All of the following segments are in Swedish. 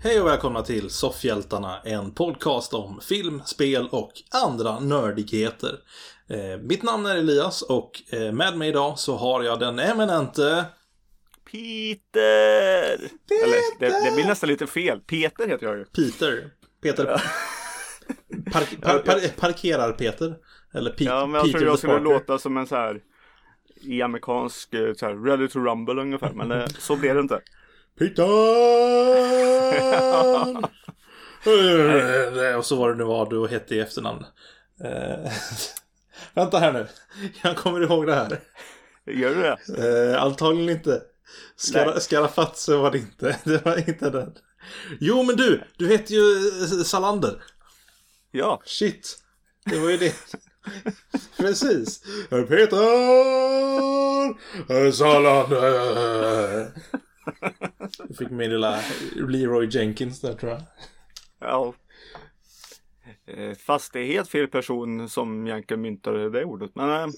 Hej och välkomna till Soffhjältarna, en podcast om film, spel och andra nördigheter. Mitt namn är Elias och med mig idag så har jag den eminente Peter! Eller, det blir nästan lite fel. Peter heter jag ju. Peter. Parkerar Peter. Eller ja, men jag tror jag skulle låta som en så här i amerikansk så här, Ready to Rumble ungefär. Men så blir det inte. Peter! Och så var det nu vad du hette i efternamn. Vänta här nu. Jag kommer ihåg det här. Gör du det? Antagligen inte. Skarafatse var det inte. Det var inte den. Jo, men du heter ju Salander. Ja. Shit. Det var ju det. Precis. Peter Salander. Jag fick min lilla Leroy Jenkins där, tror jag. Ja. Fast det är helt fel person som egentligen myntade det ordet. Men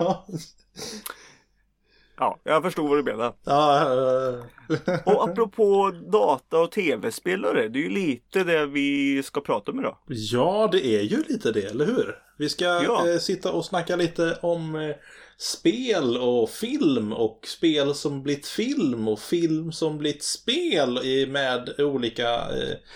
ja, jag förstod vad du menar. Och apropå data och tv-spelare, det är ju lite det vi ska prata om idag. Ja, det är ju lite det, eller hur? Vi ska sitta och snacka lite om spel och film och spel som blivit film och film som blivit spel med olika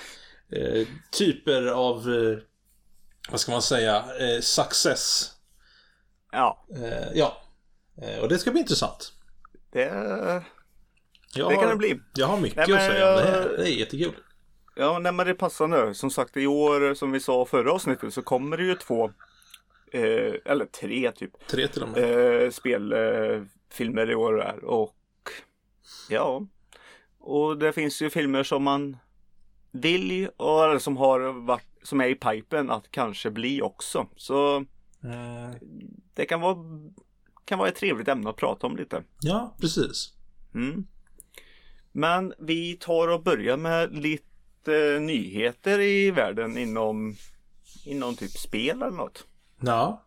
typer av vad ska man säga, success. Ja. Och det ska bli intressant. Det kan det bli. Jag har mycket att säga om det här. Det är jättekul. Ja, men det passar nu. Som sagt, i år, som vi sa förra avsnittet, så kommer det ju 2 eller 3 typ. 3 till och med. Spelfilmer i år där. Och ja. Och det finns ju filmer som man vill och som som är i pipen att kanske bli också. Så det kan vara ett trevligt ämne att prata om lite. Ja, precis. Men vi tar och börjar med lite nyheter i världen inom typ spel eller något. Ja.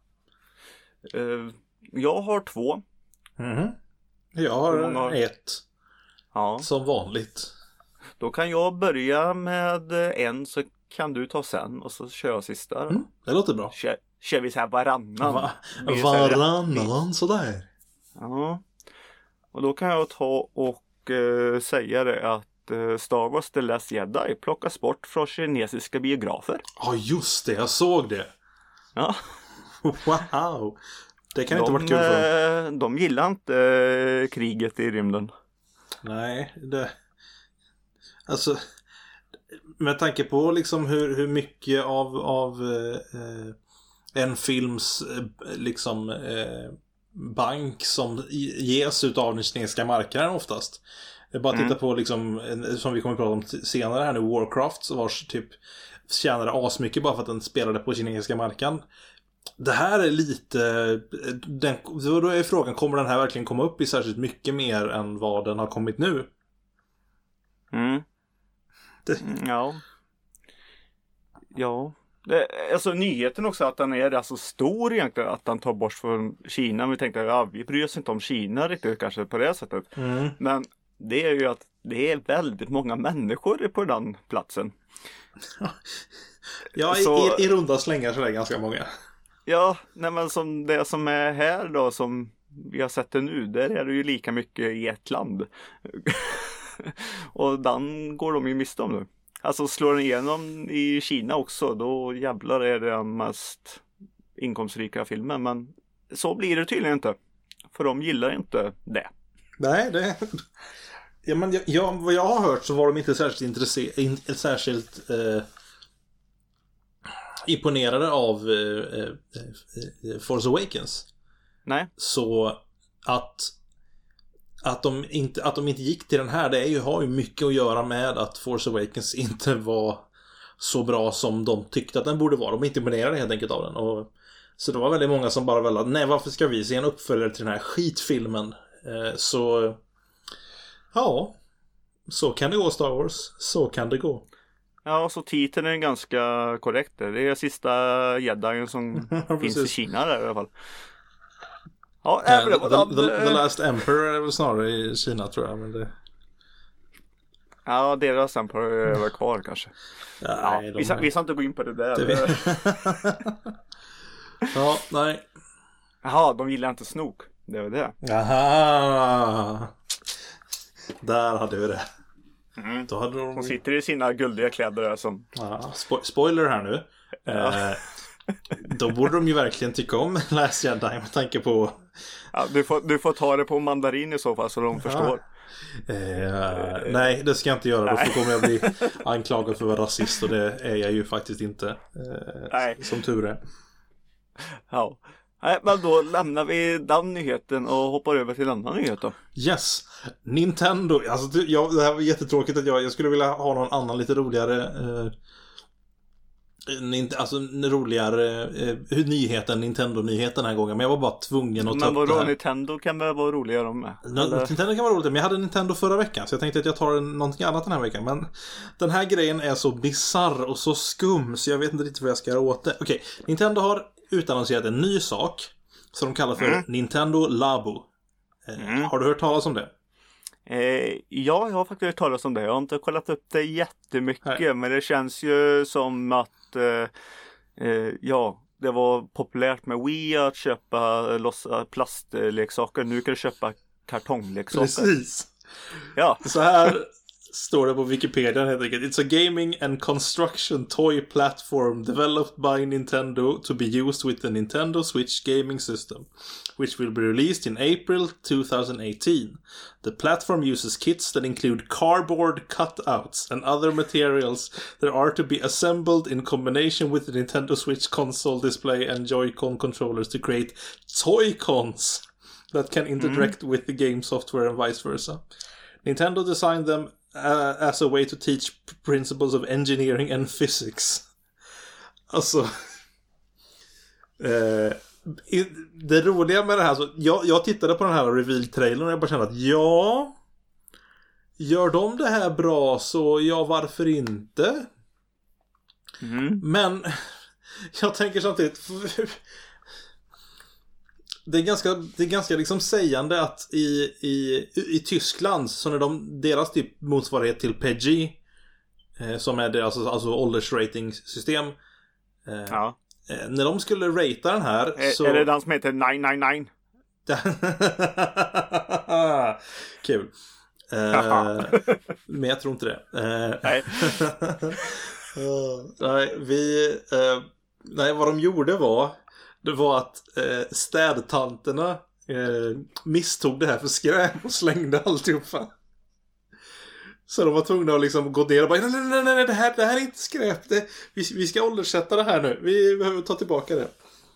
Jag har 2. Jag har 1. Ja. Som vanligt. Då kan jag börja med en, så kan du ta sen och så kör jag sista. Det låter bra. Kör vi så här varannan. Varannan sådär. Ja. Och då kan jag ta och säga det att Star Wars The Last Jedi plockas bort från kinesiska biografer. Ja, just det. Jag såg det. Ja. Wow. Det kan inte varit kul för. De gillar inte kriget i rymden. Nej, alltså med tanke på liksom hur mycket av en films liksom bank som ges av den kinesiska marknaden oftast. Bara titta på liksom, som vi kommer att prata om senare här nu, Warcraft, så vars typ tjänade asmycket bara för att den spelade på kinesiska marknaden. Det här är lite då är frågan, kommer den här verkligen komma upp i särskilt mycket mer än vad den har kommit nu? Ja. Alltså nyheten också att den är alltså stor egentligen, att den tar bort från Kina. Vi tänkte vi bryr oss inte om Kina riktigt kanske på det sättet. Men det är ju att det är väldigt många människor på den platsen. Ja, i runda slängar så är det ganska många. Ja, men som det som är här då, som vi har sett det nu, där är det ju lika mycket i ett land. Och den går de ju miste om nu. Alltså slår den igenom i Kina också, då jävlar är det den mest inkomstrika filmen. Men så blir det tydligen inte. För de gillar inte det. Nej, det... Ja, men vad jag har hört så var de inte särskilt imponerade av Force Awakens. Nej. Så att de inte gick till den här, har ju mycket att göra med att Force Awakens inte var så bra som de tyckte att den borde vara. De är inte imponerade helt enkelt av den. Så det var väldigt många som bara väl, nej, varför ska vi se en uppföljare till den här skitfilmen? Så ja, så kan det gå, Star Wars. Så kan det gå. Ja, så titeln är ganska korrekt. Det är sista Jedin som finns i Kina där i alla fall. Ja, The Last Emperor är väl snarare i Kina, tror jag. Men det... Ja, deras Empire var kvar kanske. Ja, vi ska inte gå in på det där. Ja, nej. Jaha, de gillar inte snok. Det var det. Aha. Där hade vi det. Då hade de sitter i sina guldiga kläder där som... Ja, spoiler här nu. Ja. Då borde de ju verkligen tycka om Last Jedi med tanke på... Ja, du får ta det på mandarin i så fall så de förstår. Nej, det ska jag inte göra. Då kommer jag bli anklagad för att vara rasist och det är jag ju faktiskt inte. Som tur är. Ja. Nej, men då lämnar vi den nyheten och hoppar över till en annan nyhet då. Yes, Nintendo. Alltså, det här var jättetråkigt att jag skulle vilja ha någon annan lite roligare roligare nyheten, Nintendo-nyheten den här gången. Men jag var bara tvungen att ta upp det här. Men vadå, Nintendo kan väl vara roligare med? Nintendo kan vara roligt, men jag hade Nintendo förra veckan. Så jag tänkte att jag tar någonting annat den här veckan. Men den här grejen är så bizarr och så skum så jag vet inte riktigt vad jag ska göra åt det. Okej, Nintendo har utannonserat en ny sak som de kallar för Nintendo Labo. Har du hört talas om det? Ja, jag har faktiskt hört talas om det. Jag har inte kollat upp det jättemycket. Men det känns ju som att det var populärt med Wii att köpa plastleksaker. Nu kan du köpa kartongleksaker. Precis. Ja. Så här står det på Wikipedia helt enkelt. It's a gaming and construction toy platform developed by Nintendo to be used with the Nintendo Switch gaming system, which will be released in April 2018. The platform uses kits that include cardboard cutouts and other materials that are to be assembled in combination with the Nintendo Switch console display and Joy-Con controllers to create Toy-Cons that can interact with the game software and vice versa. Nintendo designed them as a way to teach principles of engineering and physics. Alltså det roliga med det här så, jag tittade på den här reveal-trailern och jag bara kände att gör de det här bra så varför inte? Men jag tänker samtidigt det är ganska liksom sägande att i Tyskland så när deras typ motsvarighet till PEGI som är deras alltså åldersratingsystem när de skulle ratea den här så... Är det den som heter 999? Kul. Men jag tror inte det. Nej. Nej, vad de gjorde var att städtanterna misstog det här för skräp och slängde alltihopa. Så de var tvungna att liksom gå ner och bara nej, det här är inte skräp. Vi ska ålderssätta det här nu. Vi behöver ta tillbaka det.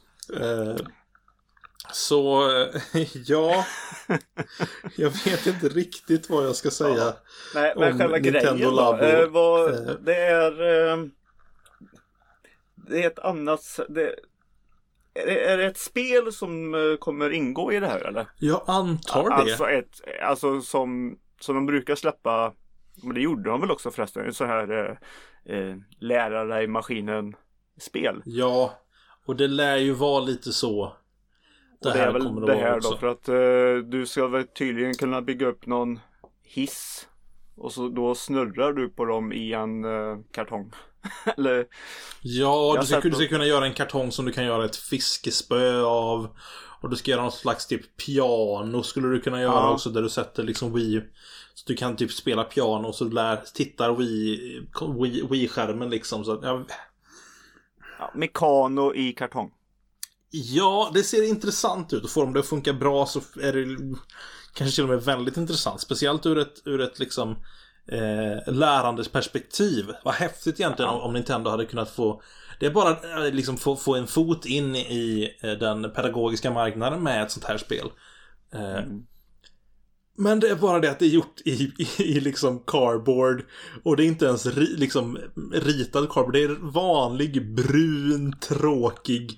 Så ja, jag vet inte riktigt vad jag ska säga. Nej, men själva Nintendo Labo. Det är ett annat... Är det ett spel som kommer ingå i det här eller? Jag antar det. Alltså som de brukar släppa, men det gjorde de väl också förresten, så här lärare i maskinen spel. Ja, och det lär ju vara lite så. Det är väl det här då, för att du ska väl tydligen kunna bygga upp någon hiss och så då snurrar du på dem i en kartong. Eller, ja, du ska kunna göra en kartong som du kan göra ett fiskespö av. Och du ska göra någon slags typ piano skulle du kunna göra också, där du sätter liksom Wii. Så du kan typ spela piano och så tittar Wii-skärmen liksom. Så, Mekano i kartong. Ja, det ser intressant ut. Och får det att funka bra så är det kanske till och med väldigt intressant. Speciellt ur ett liksom lärandes perspektiv. Vad häftigt egentligen om Nintendo hade kunnat få... Det är bara liksom få en fot in i den pedagogiska marknaden med ett sånt här spel. Men det är bara det att det är gjort i liksom cardboard. Och det är inte ens liksom ritad cardboard. Det är vanlig, brun, tråkig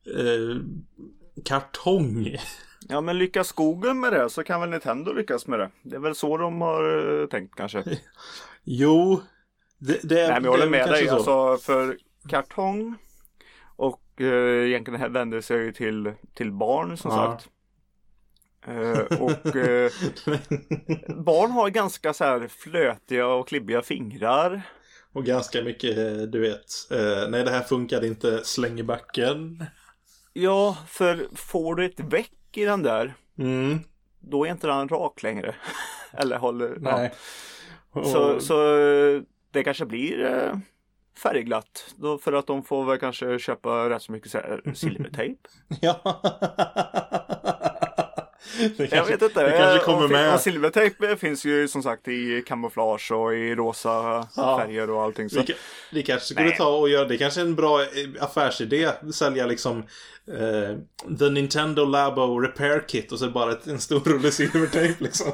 kartong. Ja, men lyckas skogen med det så kan väl Nintendo lyckas med det. Det är väl så de har tänkt kanske. Jo, Nej, men jag håller med dig. Alltså, för kartong och egentligen det här vänder sig ju till barn som sagt. Barn har ganska så här flötiga och klibbiga fingrar. Och ganska mycket, du vet, nej det här funkade inte, släng i backen. Ja, för får du ett väck i den där, då är inte den rak längre. Eller håller, nej. Ja. Så det kanske blir färgglatt. Då för att de får väl kanske köpa rätt så mycket så här silvertejp. Ja. Jag vet inte. Det kanske kommer med. Och silvertejp finns ju som sagt i kamouflage och i rosa färger och allting. Så. Det kanske skulle ta och göra, det kanske är en bra affärsidé. Sälja liksom The Nintendo Labo Repair Kit och så är det bara en stor rulle silvertejp liksom.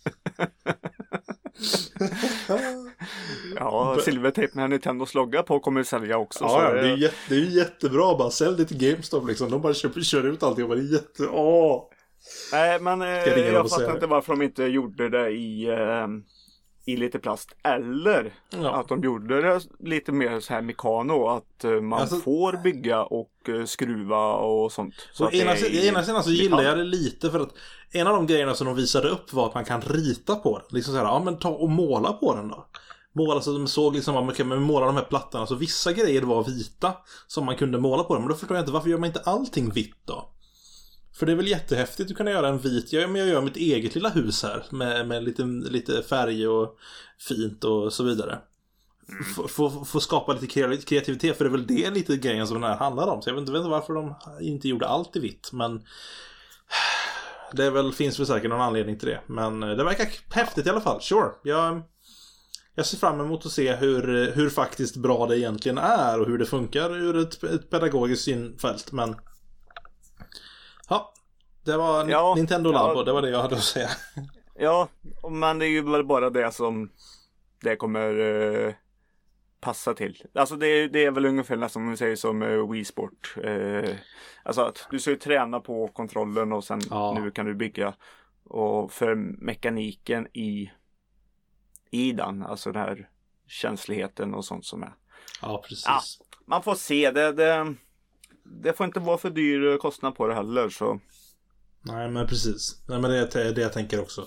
Ja, silvertejp med Nintendos logga på kommer sälja också. Ja, så det är ju jättebra. Bara sälj det till GameStop liksom. De bara kör ut allting och bara Nej, men jag fattar inte varför de inte gjorde det i lite plast. Eller att de gjorde det lite mer så här mekano. Att man får bygga och skruva och sånt. Så ena sidan så gillar jag det lite för att en av de grejerna som de visade upp var att man kan rita på den. Liksom så här, ja men ta och måla på den då. Måla så de såg liksom att man kan måla de här plattorna. Så vissa grejer var vita som man kunde måla på dem. Men då förstår jag inte, varför gör man inte allting vitt då? För det är väl jättehäftigt att kunna göra en vit. Jag gör mitt eget lilla hus här. Med lite färg och fint och så vidare. Få skapa lite kreativitet. För det är väl det lite grejen som den här handlar om. Så jag vet inte varför de inte gjorde allt i vitt. Men det är väl, finns väl säkert någon anledning till det. Men det verkar häftigt i alla fall. Sure. Jag ser fram emot att se hur faktiskt bra det egentligen är. Och hur det funkar ur ett pedagogiskt synfält. Men ja, det var Nintendo Labo, det var det jag hade att säga. Ja, men det är ju väl bara det som det kommer passa till. Alltså det är väl ungefär nästan som vi säger som Wii Sport. Alltså att du ska ju träna på kontrollen och sen nu kan du bygga. Och för mekaniken i den, alltså den här känsligheten och sånt som är. Ja, precis. Ja, man får se det får inte vara för dyr kostnad på det heller så. Nej men precis. Nej men det är det jag tänker också.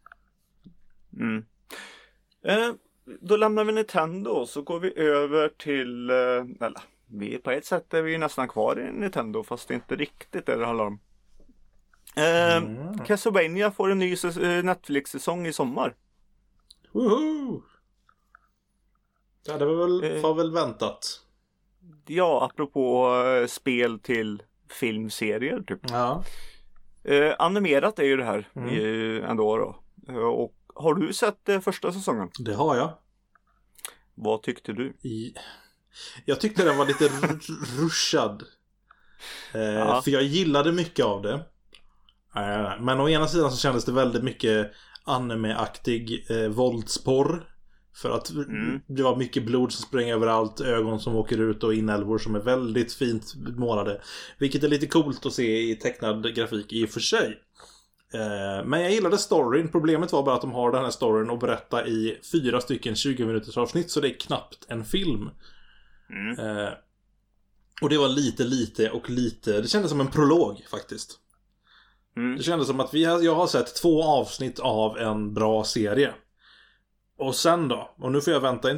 Då lämnar vi Nintendo så går vi över till vi på ett sätt är vi nästan kvar i Nintendo fast det är inte riktigt det handlar om. Castlevania får en ny Netflix-säsong i sommar. Woho! Ja, det var väl väntat. Ja, apropå spel till filmserier typ. Ja. Animerat är ju det här ändå då. Och har du sett första säsongen? Det har jag. Vad tyckte du? Jag tyckte den var lite rushad. För jag gillade mycket av det. Men å ena sidan så kändes det väldigt mycket anime-aktig våldsporr. För att det var mycket blod som sprang överallt, ögon som åker ut och inälvor som är väldigt fint målade. Vilket är lite coolt att se i tecknad grafik i och för sig. Men jag gillade storyn. Problemet var bara att de har den här storyn att berätta i 4 stycken 20 minuters avsnitt. Så det är knappt en film. Och det var lite. Det kändes som en prolog faktiskt. Det kändes som att jag har sett 2 avsnitt av en bra serie. Och sen då? Och nu får jag vänta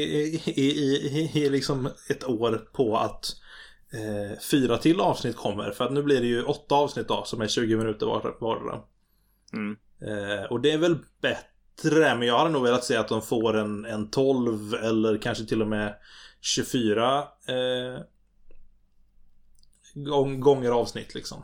i liksom ett år på att 4 till avsnitt kommer. För att nu blir det ju 8 avsnitt då, som är 20 minuter vardera. Och det är väl bättre. Men jag hade nog velat säga att de får en 12 eller kanske till och med 24 gånger avsnitt liksom.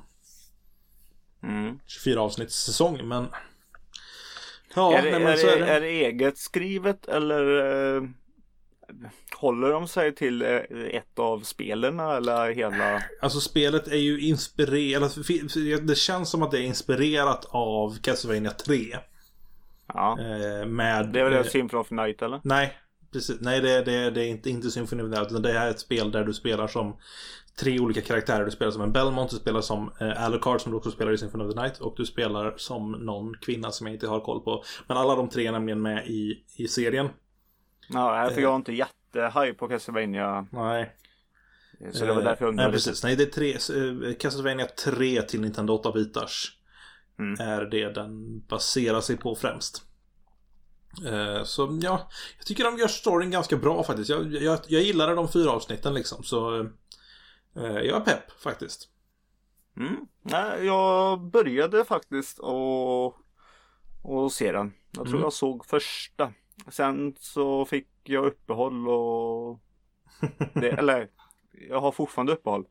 24 avsnitt säsong, men ja, är det eget skrivet eller håller de sig till ett av spelen eller hela? Alltså spelet är ju inspirerat, det känns som att det är inspirerat av Castlevania 3. Ja. Med, det är väl Symphony of the Night eller? Nej, precis. Nej, det är inte Symphony of the Night, utan det här är ett spel där du spelar som 3 olika karaktärer. Du spelar som en Belmont, du spelar som Alucard som du också spelar i Symphony of the Night, och du spelar som någon kvinna som jag inte har koll på. Men alla de 3 är nämligen med i serien. Ja, för jag är inte jättehaj på Castlevania. Nej. Så det var därför jag undrade. Nej, precis. Nej, det är Castlevania 3 till Nintendo 8-bitars. är det den baserar sig på främst. Så ja, jag tycker de gör storyn ganska bra faktiskt. Jag gillade de 4 avsnitten liksom. Så jag är pepp faktiskt. Nej, jag började faktiskt och se den. Jag tror jag såg första. Sen så fick jag uppehåll och eller jag har fortfarande uppehåll.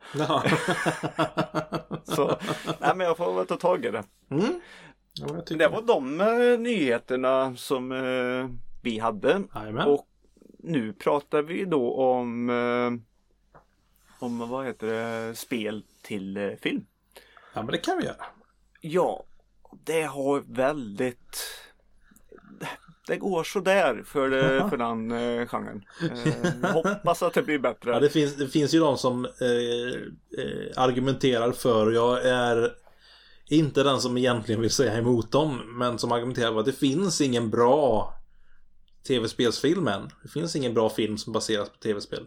Så nej, men jag får väl ta tag i det. Ja, det var de nyheterna som vi hade. Amen. Och nu pratar vi då om vad heter det, spel till film. Ja, men det kan vi göra. Ja, det har det går så där för den genren. Hoppas att det blir bättre. Ja, det finns ju de som argumenterar för. Jag är inte den som egentligen vill säga emot dem, men som argumenterar för att det finns ingen bra tv-spelsfilm än. Det finns ingen bra film som baseras på tv-spel.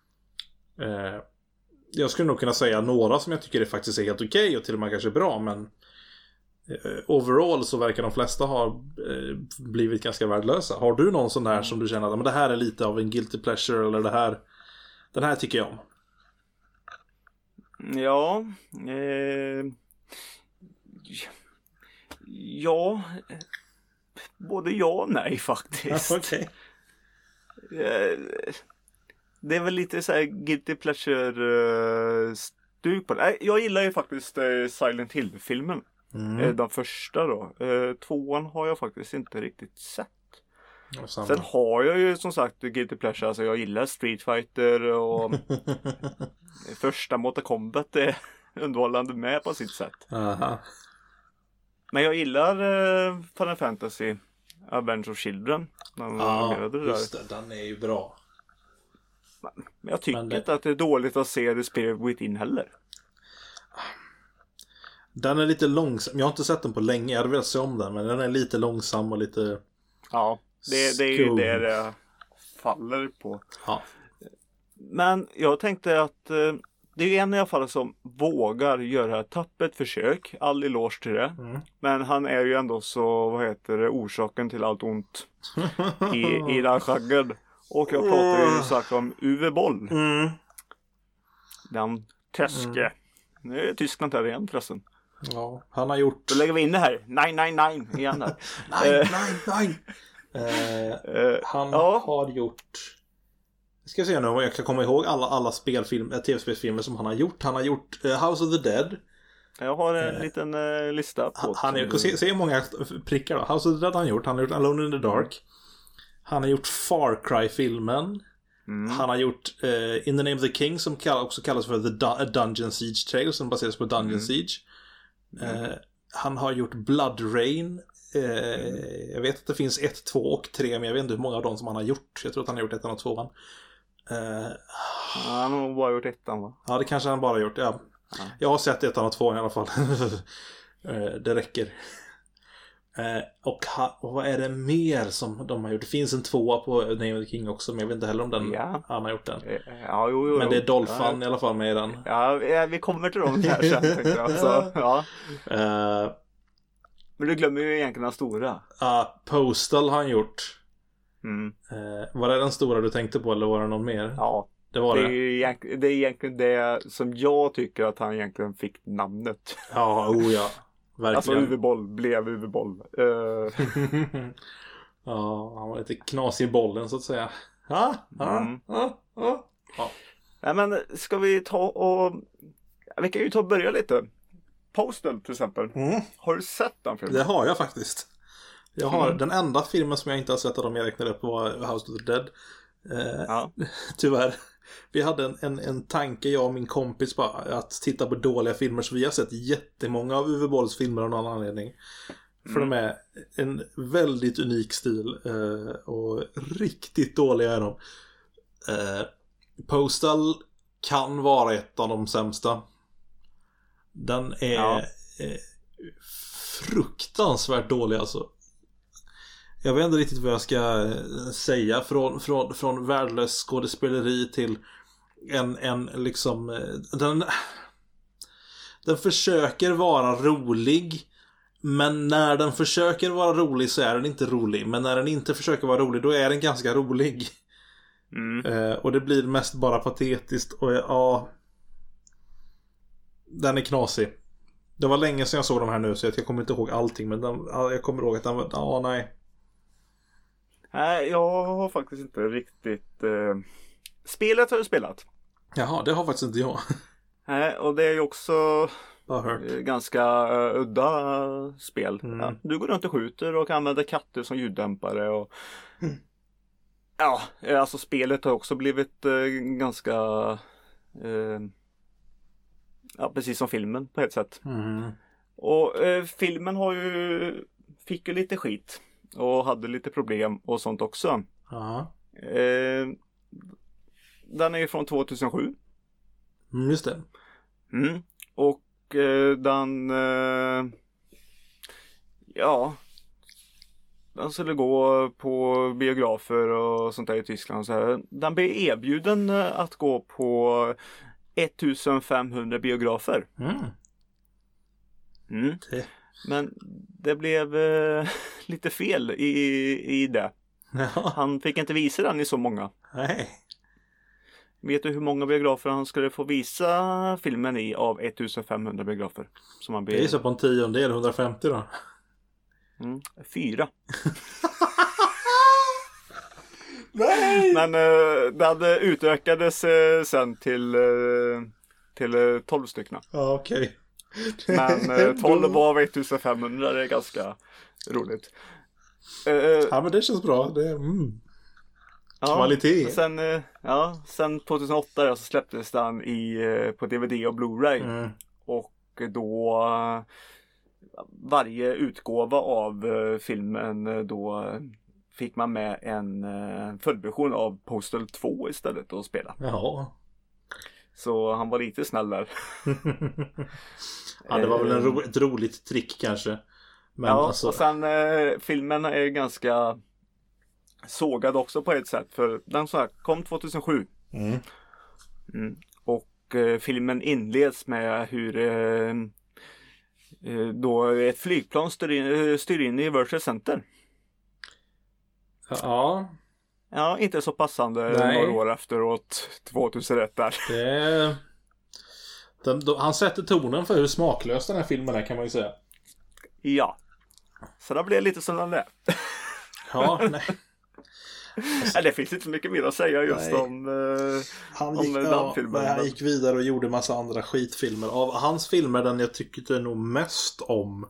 Jag skulle nog kunna säga några som jag tycker det faktiskt är helt okej och till och med kanske bra, men overall så verkar de flesta ha blivit ganska värdelösa. Har du någon sån här som du känner att men det här är lite av en guilty pleasure, eller den här tycker jag om? Ja, ja, både ja och nej faktiskt. Okay. Det är väl lite så här guilty pleasure stuk på det. Jag gillar ju faktiskt Silent Hill-filmen. Den första då. 2:an har jag faktiskt inte riktigt sett. Sen har jag ju som sagt guilty pleasure. Alltså jag gillar Street Fighter och första Mortal Kombat är underhållande med på sitt sätt. Men jag gillar Final Fantasy Advent of Children. Just det, den är ju bra. Men jag tycker inte att det är dåligt att se The Spirit Within heller. Den är lite långsam. Jag har inte sett den på länge. Jag hade velat se om den, men den är lite långsam och lite... Ja, det är ju det faller på. Ja. Men jag tänkte att det är en i alla fall som vågar göra ett tappert försök. All eloge till det. Men han är ju ändå så, orsaken till allt ont i den genren. Och jag pratar ju sagt om Uwe Boll. Den Teske. Nu är Tyskland här igen förresten. Ja, han har gjort... Då lägger vi in det här. Nej igen här. Nej. Han har gjort... Ska jag se nu om jag kan komma ihåg alla tv-spelsfilmer som han har gjort. Han har gjort House of the Dead. Jag har en liten lista på... Se hur många prickar då. House of the Dead har han gjort. Han har gjort Alone in the Dark. Han har gjort Far Cry-filmen. Han har gjort In the Name of the King, som också kallas för A Dungeon Siege Tale, som baseras på Dungeon Siege. Han har gjort Blood Rain. Jag vet att det finns 1, 2 och 3, men jag vet inte hur många av dem som han har gjort. Jag tror att han har gjort 1 och 2. Han har bara gjort 1, va? Ja, det kanske han bara har gjort, ja. Jag har sett 1 och 2 i alla fall. Det räcker. Och vad är det mer som de har gjort? Det finns en 2 på Name of the King också, men jag vet inte heller om han har gjort den. Jo. Men det är Dolphin i alla fall med i den. Ja, vi kommer till dem här sen, tänkte jag. Så, ja. Men du glömmer ju egentligen den stora. Postal har han gjort. Var det den stora du tänkte på, eller var det någon mer? Ja, det var det. Det är egentligen det som jag tycker att han egentligen fick namnet. Ja, ja. Verkligen. Alltså Uwe Boll blev Uwe Boll. Ja, han var lite knasig i bollen så att säga. Nej, men ska vi ta och... Vi kan ju ta och börja lite. Postal till exempel. Har du sett den filmen? Det har jag faktiskt. Jag har den enda filmen som jag inte har sett av dem jag räknade upp var House of the Dead. Tyvärr. Vi hade en tanke, jag och min kompis, bara att titta på dåliga filmer, så vi har sett jättemånga av Uwe Bolls filmer av någon anledning. För de är en väldigt unik stil och riktigt dåliga är de. Postal kan vara ett av de sämsta. Den är fruktansvärt dålig alltså. Jag vet inte riktigt vad jag ska säga. Från värdelös skådespeleri till en liksom... Den försöker vara rolig, Men när den försöker vara rolig så är den inte rolig. Men när den inte försöker vara rolig, då är den ganska rolig. Och det blir mest bara patetiskt. Och ja, den är knasig. Det var länge sedan jag såg de här nu, så jag kommer inte ihåg allting. Men jag kommer ihåg att den var, nej. Nej, jag har faktiskt inte riktigt... Spelet har jag spelat. Jaha, det har faktiskt inte jag. Nej, och det är ju också hört. Ganska udda spel. Ja, du går runt och skjuter och använder katter som ljuddämpare. Och... Ja, alltså spelet har också blivit ganska... Ja, precis som filmen på ett sätt. Och filmen fick ju lite skit. Och hade lite problem och sånt också. Den är ju från 2007. Just det. Och den... ja... Den skulle gå på biografer och sånt där i Tyskland. Så här. Den blev erbjuden att gå på 1500 biografer. Men det blev lite fel i det. Han fick inte visa den i så många. Nej. Vet du hur många biografer han skulle få visa filmen i av 1500 biografer? Som han det är så på en 10, 150 då. 4. Nej! Men det hade utökades sen till 12 stycken. Ja, okej. Men 12 av 1500, det är ganska roligt. Ja, men det känns bra. Det kvalitet. Sen 2008 så släpptes den på DVD och Blu-ray. Och då varje utgåva av filmen då fick man med en följdversion av Postal 2 istället att spela. Jaha. Så han var lite snäll där. Ja, det var väl ett roligt trick kanske. Men ja, alltså... och sen filmen är ganska sågad också på ett sätt. För den kom 2007. Och filmen inleds med hur då ett flygplan styr in i World Center. Ja. Ja, inte så passande. Nej. Några år efteråt, 2001 där. Han sätter tonen för hur smaklös den här filmen är, kan man ju säga. Ja. Så det blev lite som den där. Ja, nej. Alltså, det finns inte så mycket mer att säga just om den filmen. Han gick vidare och gjorde massa andra skitfilmer. Av hans filmer, den jag tyckte nog mest om...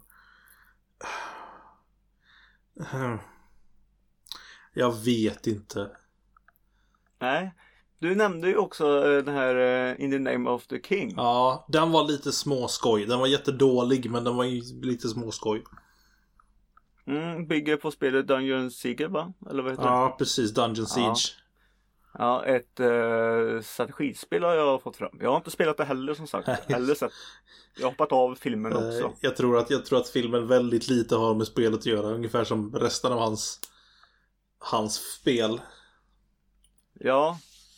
Jag vet inte. Nej. Du nämnde ju också den här In the Name of the King. Ja, den var lite småskoj. Den var jättedålig, men den var lite småskoj. Bygger på spelet Dungeon Siege, va? Eller vad heter det? Ja, precis. Dungeon Siege. Ja, ett strategispel har jag fått fram. Jag har inte spelat det heller, som sagt. Eller sett. Jag har hoppat av filmen också. Jag tror att filmen väldigt lite har med spelet att göra. Ungefär som resten av hans spel. Ja.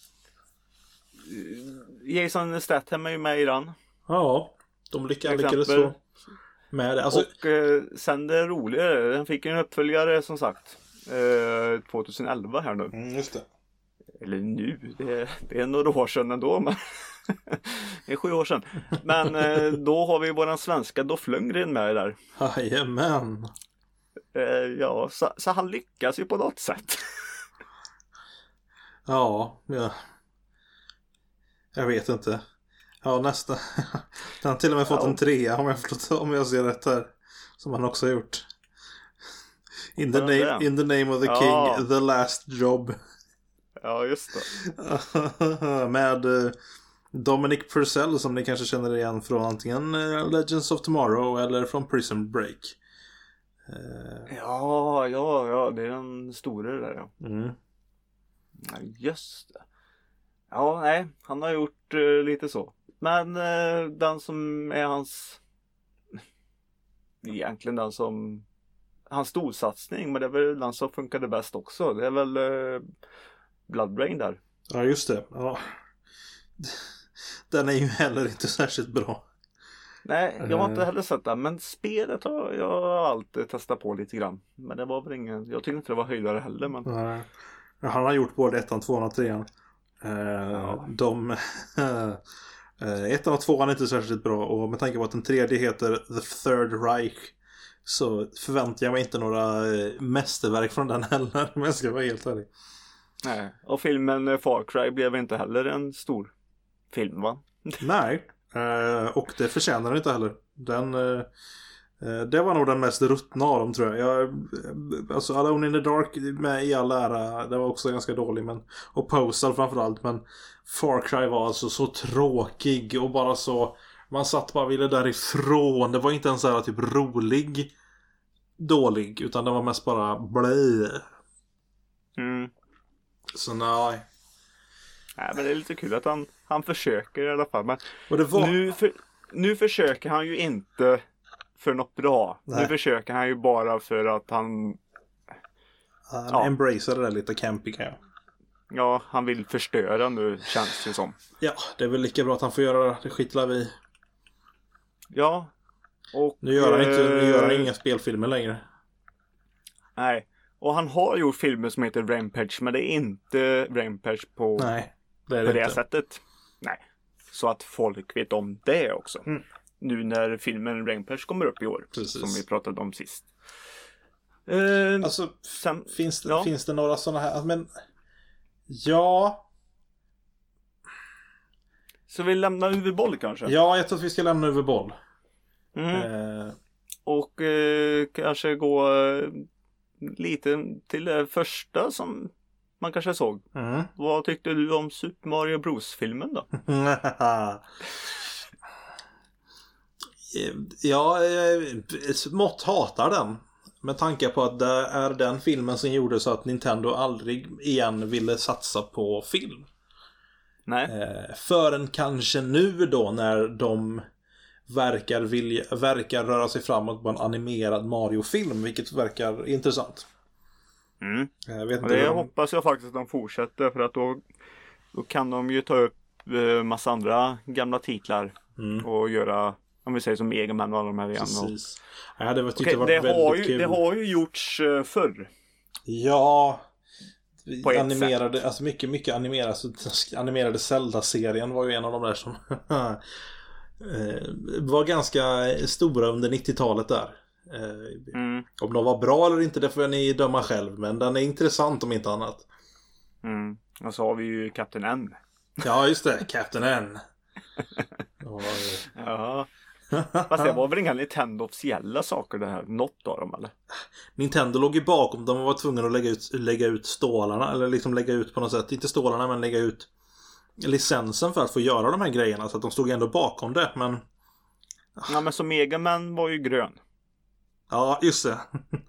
Jason Statham är ju med i den. Ja, de lyckades så med det. Alltså... Och sen det roligare, den fick en uppföljare som sagt 2011 här nu. Just det. Eller nu, det är några år sedan ändå, men det är 7 år sedan. Men då har vi våran svenska Dolph Lundgren med där. Jajamän. Ja, så han lyckas ju på något sätt. Ja. Jag vet inte. Ja, nästa. Den har till och med fått en 3 om jag ser rätt här. Som han också har gjort. In the name of the king, the last job. Ja, just det. Med Dominic Purcell, som ni kanske känner igen från antingen Legends of Tomorrow eller från Prison Break. Ja, det är den stora där, ja. Ja, just det. Ja, nej, han har gjort lite så. Men den som är hans... Egentligen den som... Hans storsatsning, men det är väl den som funkade bäst också. Det är väl Bloodbrain där. Ja, just det. Ja. Den är ju heller inte särskilt bra. Nej, jag har inte heller sett det. Men spelet har jag alltid testat på lite grann. Men det var väl ingen... Jag tyckte inte det var höjdare heller. Men... Han har gjort både 1, 2 och 3. Ettan och 2 är inte särskilt bra. Och med tanke på att den tredje heter The Third Reich, så förväntar jag mig inte några mästerverk från den heller, om jag ska vara helt ärlig. Nej, och filmen Far Cry blev inte heller en stor film, va? Nej, och det förtjänar den inte heller. Det var nog den mest ruttna av dem, tror jag. Alltså Alone in the Dark med i all ära, det var också ganska dålig, men, och Postal framförallt, men Far Cry var alltså så tråkig och bara så, man satt bara ville därifrån. Det var inte ens så här typ rolig dålig, utan det var mest bara blä. Så nej. Nej, men det är lite kul att han försöker i alla fall. Men och det var... nu försöker han ju inte för något bra. Nej. Nu försöker han ju bara för att han embracear det där lite campiga. Ja, han vill förstöra nu, känns det som. Ja, det är väl lika bra att han får göra det. Det skitlar vi. Ja. Och nu gör han inga spelfilmer längre. Nej. Och han har gjort filmer som heter Rampage, men det är inte Rampage på det sättet. Nej. Så att folk vet om det också. Nu när filmen Rampage kommer upp i år. Precis. Som vi pratade om sist. Alltså, finns det några sådana här... Men, ja... Så vi lämnar huvudboll kanske? Ja, jag tror att vi ska lämna huvudboll. Och kanske gå lite till det första som man kanske såg. Vad tyckte du om Super Mario Bros-filmen då? Smått hatar den. Med tanke på att det är den filmen som gjorde så att Nintendo aldrig igen ville satsa på film. Nej. Förrän kanske nu då när de verkar röra sig framåt på en animerad Mario-film, vilket verkar intressant. Jag vet inte hoppas jag faktiskt att de fortsätter, för att då kan de ju ta upp massa andra gamla titlar och göra, om vi säger som Mega Man och alla de här igen. Precis. Ja, det har ju gjorts förr. Ja, animerade, alltså mycket animerade Zelda-serien var ju en av de där som var ganska stora under 90-talet där. Om de var bra eller inte, det får ni döma själv, men den är intressant om inte annat. Och så har vi ju Captain N. Ja, just det, Captain N. Ja. Fast det var väl inga Nintendo officiella saker det här, något av dem eller? Nintendo låg ju bakom, de var tvungna att lägga ut stålarna, eller liksom lägga ut på något sätt, inte stålarna men lägga ut licensen för att få göra de här grejerna, så att de stod ändå bakom det, men... Ja, men så Mega Man var ju grön. Ja, just det.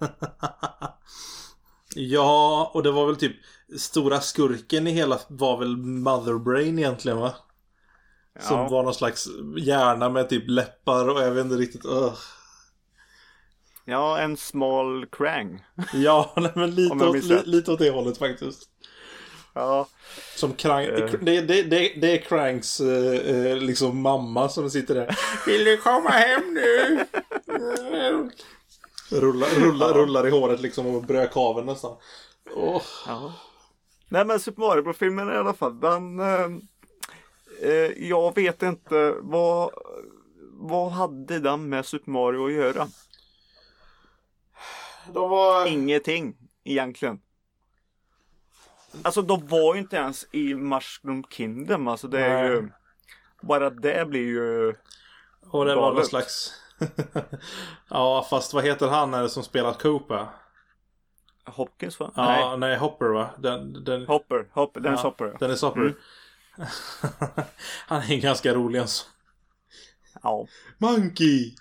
Ja, och det var väl typ stora skurken i hela var väl Mother Brain egentligen, va? Som var någon slags hjärna med typ läppar och jag vet inte riktigt. Ja, en small Krang. Ja, men lite åt det hållet faktiskt. Ja. Som Krang, det är Krangs liksom mamma som sitter där. Vill du komma hem nu? Rullar i håret liksom och brödkaven nästan. Ja. Nej, men Super Mario-filmen i alla fall, den... jag vet inte vad hade den med Super Mario att göra? Ingenting egentligen. Alltså de var ju inte ens i Mushroom Kingdom. Alltså det är ju bara det blir ju. Och det var någon slags ja, fast vad heter han är som spelat Koopa? Hopkins, va? Ja, nej Hopper, va? Hopper, Dennis Hopper. Dennis Hopper. Han är ganska rolig alltså. Ja. Monkey.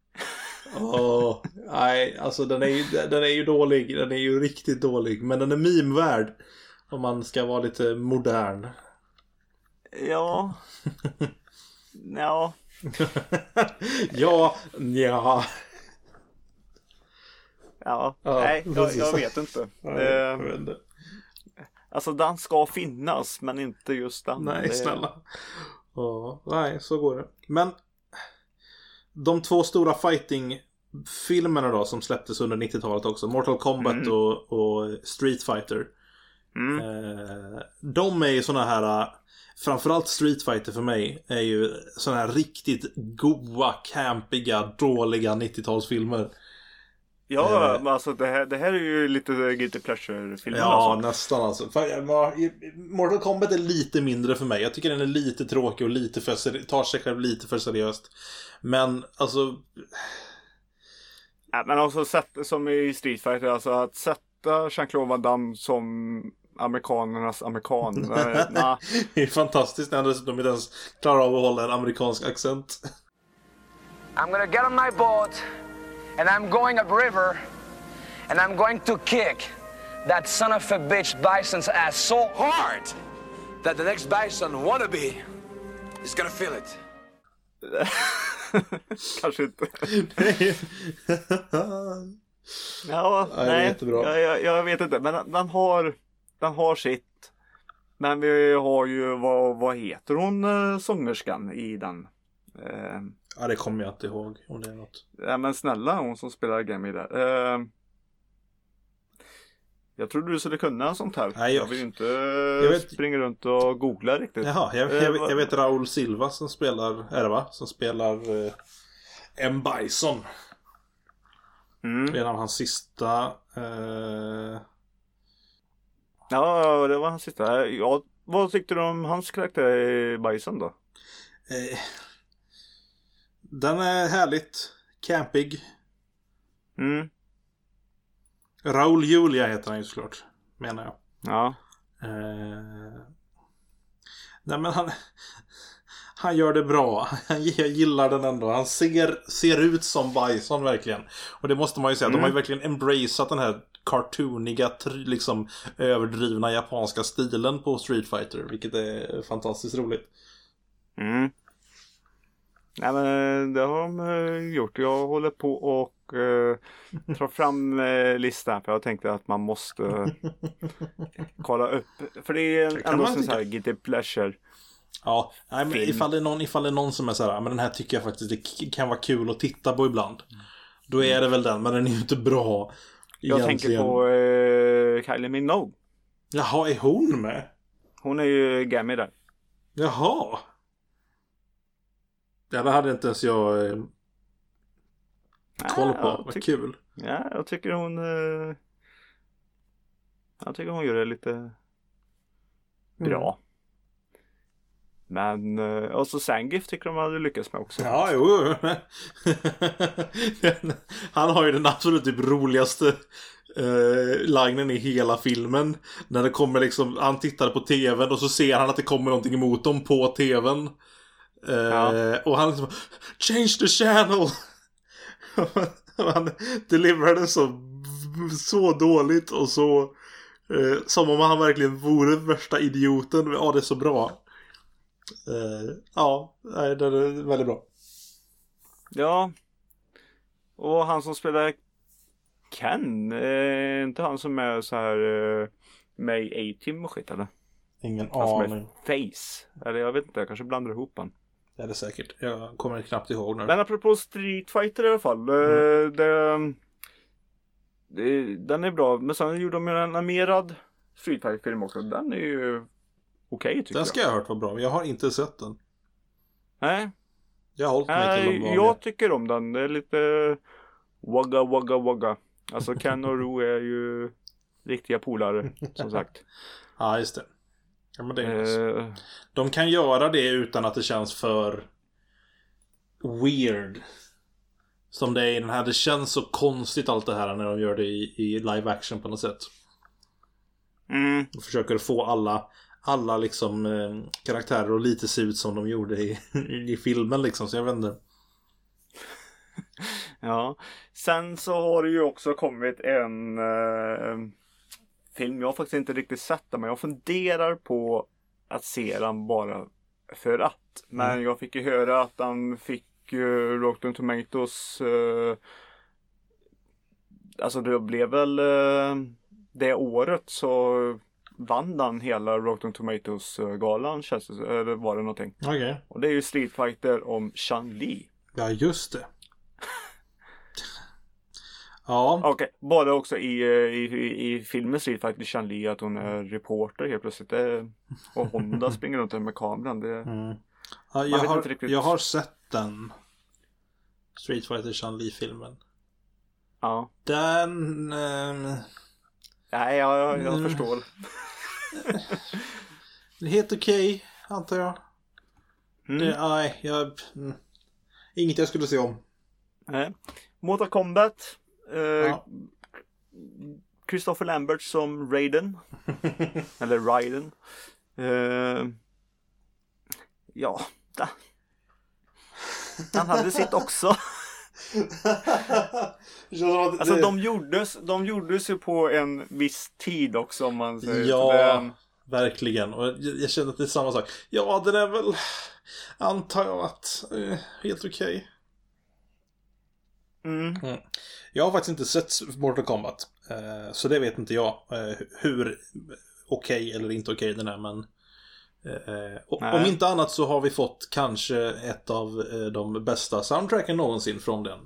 Nej, alltså den är ju dålig. Den är ju riktigt dålig, men den är meme-värd om man ska vara lite modern. Ja. Ja. Ja. Nej, jag vet inte. Jag vet inte. Alltså den ska finnas, men inte just den. Nej, snälla. Nej, så går det. Men de två stora fighting-filmerna då som släpptes under 90-talet också, Mortal Kombat och Street Fighter. De är ju såna här, framförallt Street Fighter för mig är ju såna här riktigt goa, campiga, dåliga 90-talsfilmer. Ja, men alltså det här är ju lite guilty pleasure-filmer. Ja, alltså. nästan alltså. Mortal Kombat är lite mindre för mig. Jag tycker den är lite tråkig och lite tar sig själv lite för seriöst. Men alltså... Ja, men alltså som i Street Fighter, alltså att sätta Jean-Claude Van Damme som amerikanernas amerikan. Nah. Det är fantastiskt när de inte ens klarar av att hålla en amerikansk accent. I'm gonna get on my boat and I'm going upriver and I'm going to kick that son of a bitch bison's ass so hard that the next bison wannabe is gonna feel it. Kanske inte. Nej. Jättebra. Jag vet inte, men den har sitt. Men vi har ju, vad heter hon, sångerskan i den? Ja, det kommer jag inte ihåg om det är något. Ja, men snälla, hon som spelar Gammy där. Jag tror du skulle kunna sånt här. Nej, jag vill inte springa runt och googla riktigt. Jaha, jag vet Raul Silva som spelar, är det va? Som spelar M. Bison. Redan hans sista... Ja, det var hans sista. Ja, vad tyckte du om hans karaktär i Bison då? Den är härligt campig. Raul Julia heter han ju såklart, menar jag. Ja. Nej, men han gör det bra. Jag gillar den ändå. Han ser ut som Bison verkligen. Och det måste man ju säga. De har ju verkligen embraceat den här cartooniga, liksom överdrivna japanska stilen på Street Fighter. Vilket är fantastiskt roligt. Nej, men det har de gjort. Jag håller på och dra fram listan, för jag tänkte att man måste kolla upp, för det är ändå en sån här guilty pleasure. Ja, nej, men ifall det är någon som är så här, men den här tycker jag faktiskt det kan vara kul att titta på ibland. Då är det väl den, men den är ju inte bra egentligen. Jag tänker på Kylie Minogue. Jaha, är hon med? Hon är ju Gammy där. Jaha. Ja, det hade inte ens jag koll på. Vad kul. Ja, jag tycker hon gör det lite bra. Men och så Zangief tycker de hade lyckats med också. Ja, jo. Han har ju den absolut typ roligaste linen i hela filmen. När det kommer liksom, han tittar på tvn och så ser han att det kommer någonting emot dem på tvn. Och han liksom, change the channel. Han deliverade så dåligt och så som om han verkligen vore värsta idioten. Ja, det är så bra. Ja, det är väldigt bra. Ja. Och han som spelar Ken, inte han som är så här med i A-Team och skit, eller? Ingen aning. Face. Eller jag vet inte, jag kanske blandar ihop han. Det är det säkert. Jag kommer knappt ihåg nu. Men apropå Street Fighter i alla fall. Den är bra. Men sen gjorde de en animerad Street Fighter-film också. Den är ju okej, tycker jag. Den ska jag ha hört var bra. Jag har inte sett den. Nej. Jag har hållit mig till dem. Jag tycker om den. Det är lite wagga. Alltså Ken och Roo är ju riktiga polare, som sagt. Ja, just det. Ja, men det är de kan göra det utan att det känns för weird. Som det är i den här. Det känns så konstigt allt det här när de gör det i live action på något sätt. De försöker få alla liksom karaktärer och lite se ut som de gjorde i filmen liksom. Så jag vet inte. Ja. Sen så har det ju också kommit en film. Jag har faktiskt inte riktigt sett den, men jag funderar på att se den bara för att. Men jag fick ju höra att han fick Rotten Tomatoes, alltså det blev väl det året så vann han hela Rotten Tomatoes galan, eller var det någonting. Okay. Och det är ju Street Fighter om Chun-Li. Ja, just det. Ja. Okej, bara också i filmen Street Fighter Chun-Li att hon är reporter helt plötsligt. Och Honda springer runt med kameran. Ja, jag har sett den Street Fighter Chun-Li-filmen. Ja. Den... Nej, jag förstår. Det är helt okej, antar jag. Inget jag skulle se om. Nej. Mortal Kombat. Christopher Lambert som Raiden. Eller Raiden. Ja. Han hade sitt också. Alltså de gjordes ju på en viss tid också om man säger. Ja, verkligen. Och jag känner att det är samma sak. Ja, den är väl, antar jag att helt okej. Jag har faktiskt inte sett Mortal Kombat. Så det vet inte jag hur okej eller inte okej den är. Men om inte annat så har vi fått kanske ett av de bästa soundtracken någonsin från den.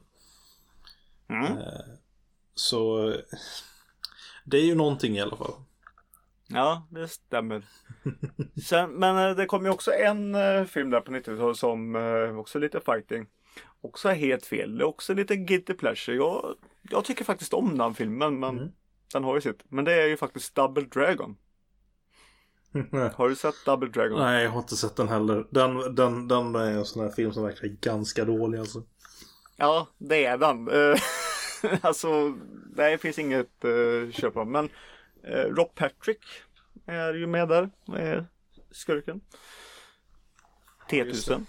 Så det är ju någonting i alla fall. Ja, det stämmer. Men det kom ju också en film där på 90-talet som också lite fighting. Också är helt fel. Det är också lite guilty pleasure. Jag tycker faktiskt om den filmen, men den har ju sitt. Men det är ju faktiskt Double Dragon. Har du sett Double Dragon? Nej, jag har inte sett den heller. Den är en sån här film som verkar ganska dålig alltså. Ja, det är den. Alltså, det finns inget köpa. Men Rob Patrick är ju med där. Med skurken. T-1000.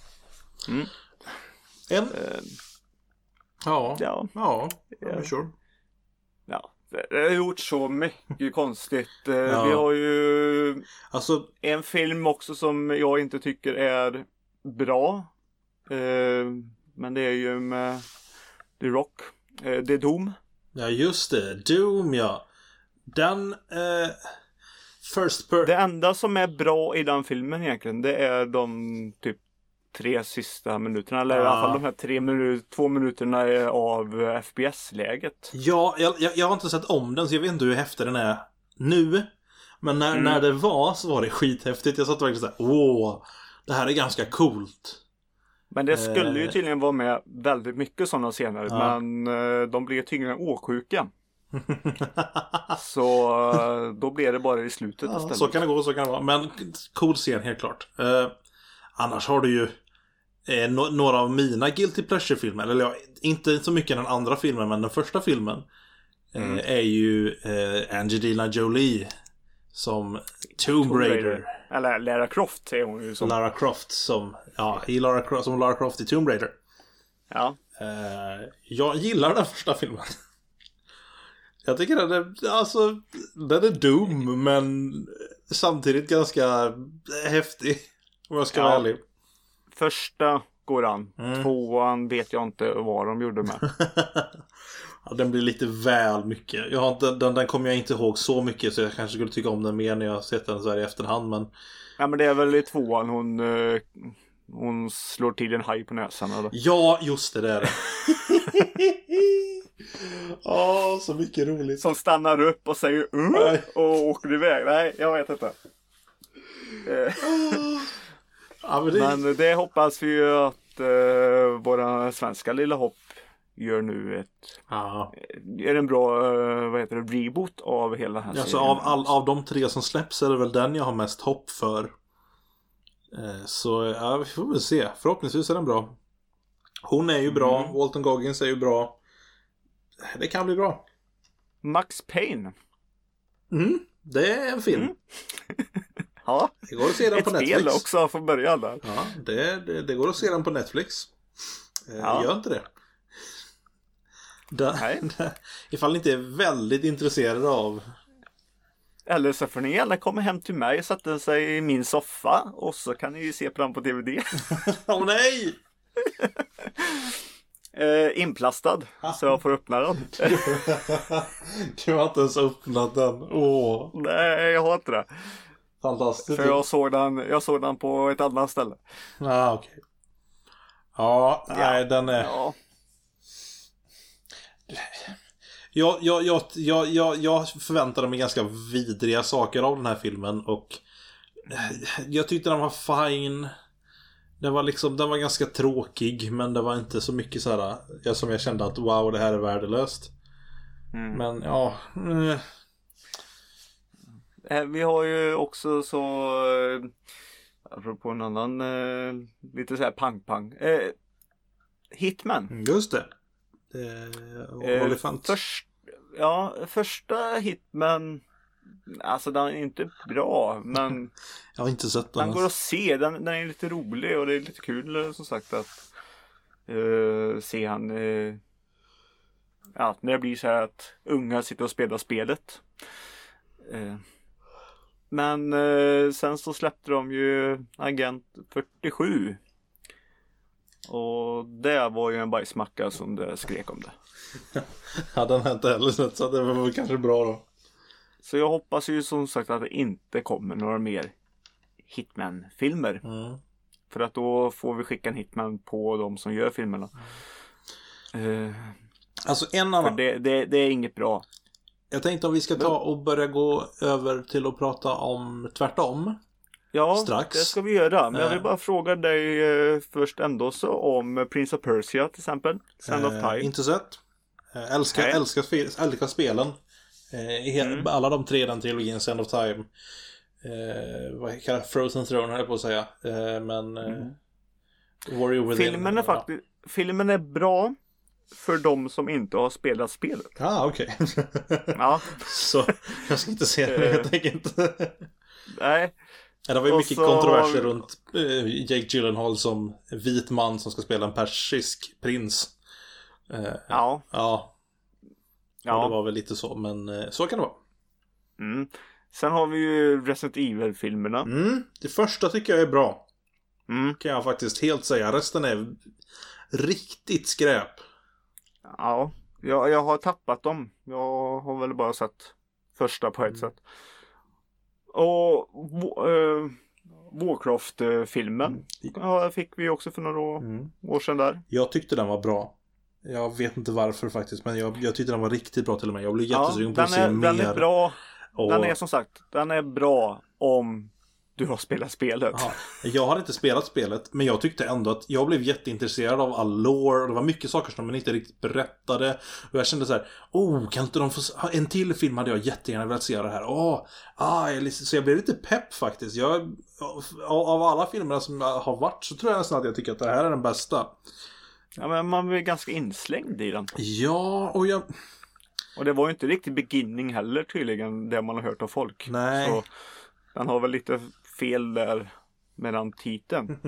Sure. Ja, det har gjort så mycket konstigt. Vi har ju en film också som jag inte tycker är bra. Men det är ju med The Rock. Det är Doom. Ja, just det. Doom, ja. Den Det enda som är bra i den filmen egentligen, det är de typ 3 sista minuterna. Eller i alla fall de här 2 minuterna av FPS-läget. Ja, jag har inte sett om den så jag vet inte hur häftig den är nu. Men när det var så var det skithäftigt. Jag satt verkligen såhär, det här är ganska coolt. Men det skulle ju tydligen vara med väldigt mycket sådana scener. Men de blev tydligen åksjuka. Så då blev det bara i slutet istället. Så kan det gå, så kan det vara. Men cool scen, helt klart. Annars har du ju några av mina guilty pleasure-filmer. Eller inte så mycket den andra filmen, men den första filmen är ju Angelina Jolie som Tomb Raider. Eller Lara Croft är hon ju som. Lara Croft som Lara Croft i Tomb Raider. Ja. Jag gillar den första filmen. Jag tycker den är dum, men samtidigt ganska häftig, om jag ska vara ärlig. Första går an. 2:an vet jag inte vad de gjorde med. Den blir lite väl mycket. Den kommer jag inte ihåg så mycket, så jag kanske skulle tycka om den mer när jag sett den så här i efterhand. Men... Ja, men det är väl i 2:an hon slår till en haj på näsan, eller? Ja, just det där. Så mycket roligt. Som stannar upp och säger och åker iväg. Nej, jag vet inte. Men det hoppas vi ju att våra svenska lilla hopp gör nu är en bra reboot av hela den här serien. Av de 3 som släpps är det väl den jag har mest hopp för. Så vi får väl se. Förhoppningsvis är den bra. Hon är ju bra. Walton Goggins är ju bra. Det kan bli bra. Max Payne. Det är en film. Ja. Det går att se den på Netflix. Ett spel också från början där. Ja, det går att se den på Netflix. Gör inte det. Ifall ni inte är väldigt intresserade av. Eller så får ni gärna komma hem till mig och sätta sig i min soffa. Och så kan ni ju se på den på DVD. Nej! Inplastad. Så jag får öppna den. Du har inte ens öppnat den. Nej, jag har inte det. Fantastiskt. För jag såg den på ett annat ställe. Okej. Ja, nej, den är... Ja. Jag förväntade mig ganska vidriga saker av den här filmen. Och jag tyckte den var fine. Den var ganska tråkig. Men det var inte så mycket så här som jag kände att wow, det här är värdelöst. Men ja... Vi har ju också så... apropå en annan lite så här pang-pang. Hitman. Just det. Olifant. Första Hitman, alltså den är inte bra, men jag har inte sett den. Den går att se, den är lite rolig och det är lite kul som sagt att se han när det blir så här att unga sitter och spelar spelet. Men sen så släppte de ju Agent 47. Och det var ju en bajsmacka som det skrek om det. Ja, den har inte heller sett, så det var väl kanske bra då. Så jag hoppas ju som sagt att det inte kommer några mer Hitman-filmer. För att då får vi skicka en Hitman på de som gör filmerna. Alltså en annan... För det är inget bra. Jag tänkte om vi ska ta och börja gå över till att prata om tvärtom. Ja, strax. Det ska vi göra. Men jag vill bara fråga dig först ändå så om Prince of Persia till exempel. Sound of Time. Inte sett. Älskar spelen. Alla de tre i den trilogin, Sound of Time. Vad kallar Frozen Throne här på att säga. Warrior Within. Filmen är bra för de som inte har spelat spelet. Okej. Ja. Så jag ska inte se det helt enkelt. Nej. Ja, det var ju mycket kontroverser runt Jake Gyllenhaal som vit man som ska spela en persisk prins. Ja. Det var väl lite så, men så kan det vara. Sen har vi ju Resident Evil-filmerna. Det första tycker jag är bra. Kan jag faktiskt helt säga. Resten är riktigt skräp. Ja, jag har tappat dem. Jag har väl bara sett första på ett sätt. Och Warcraft-filmen fick vi också för några år sedan där. Jag tyckte den var bra. Jag vet inte varför faktiskt, men jag tyckte den var riktigt bra till och med. Jag blev jättesugen på att se mer. Den är bra. Den är som sagt, den är bra om du har spelat spelet. Aha. Jag hade inte spelat spelet, men jag tyckte ändå att jag blev jätteintresserad av all lore. Och det var mycket saker som de inte riktigt berättade. Och jag kände så här, kan inte de få en till film hade jag jättegärna velat se det här. Så jag blev lite pepp faktiskt. Av alla filmer som har varit så tror jag nästan att jag tycker att det här är den bästa. Ja, men man blir ganska inslängd i den. Ja, och det var ju inte riktigt beginning heller tydligen, det man har hört av folk. Nej. Så den har väl lite fel där mellan titeln.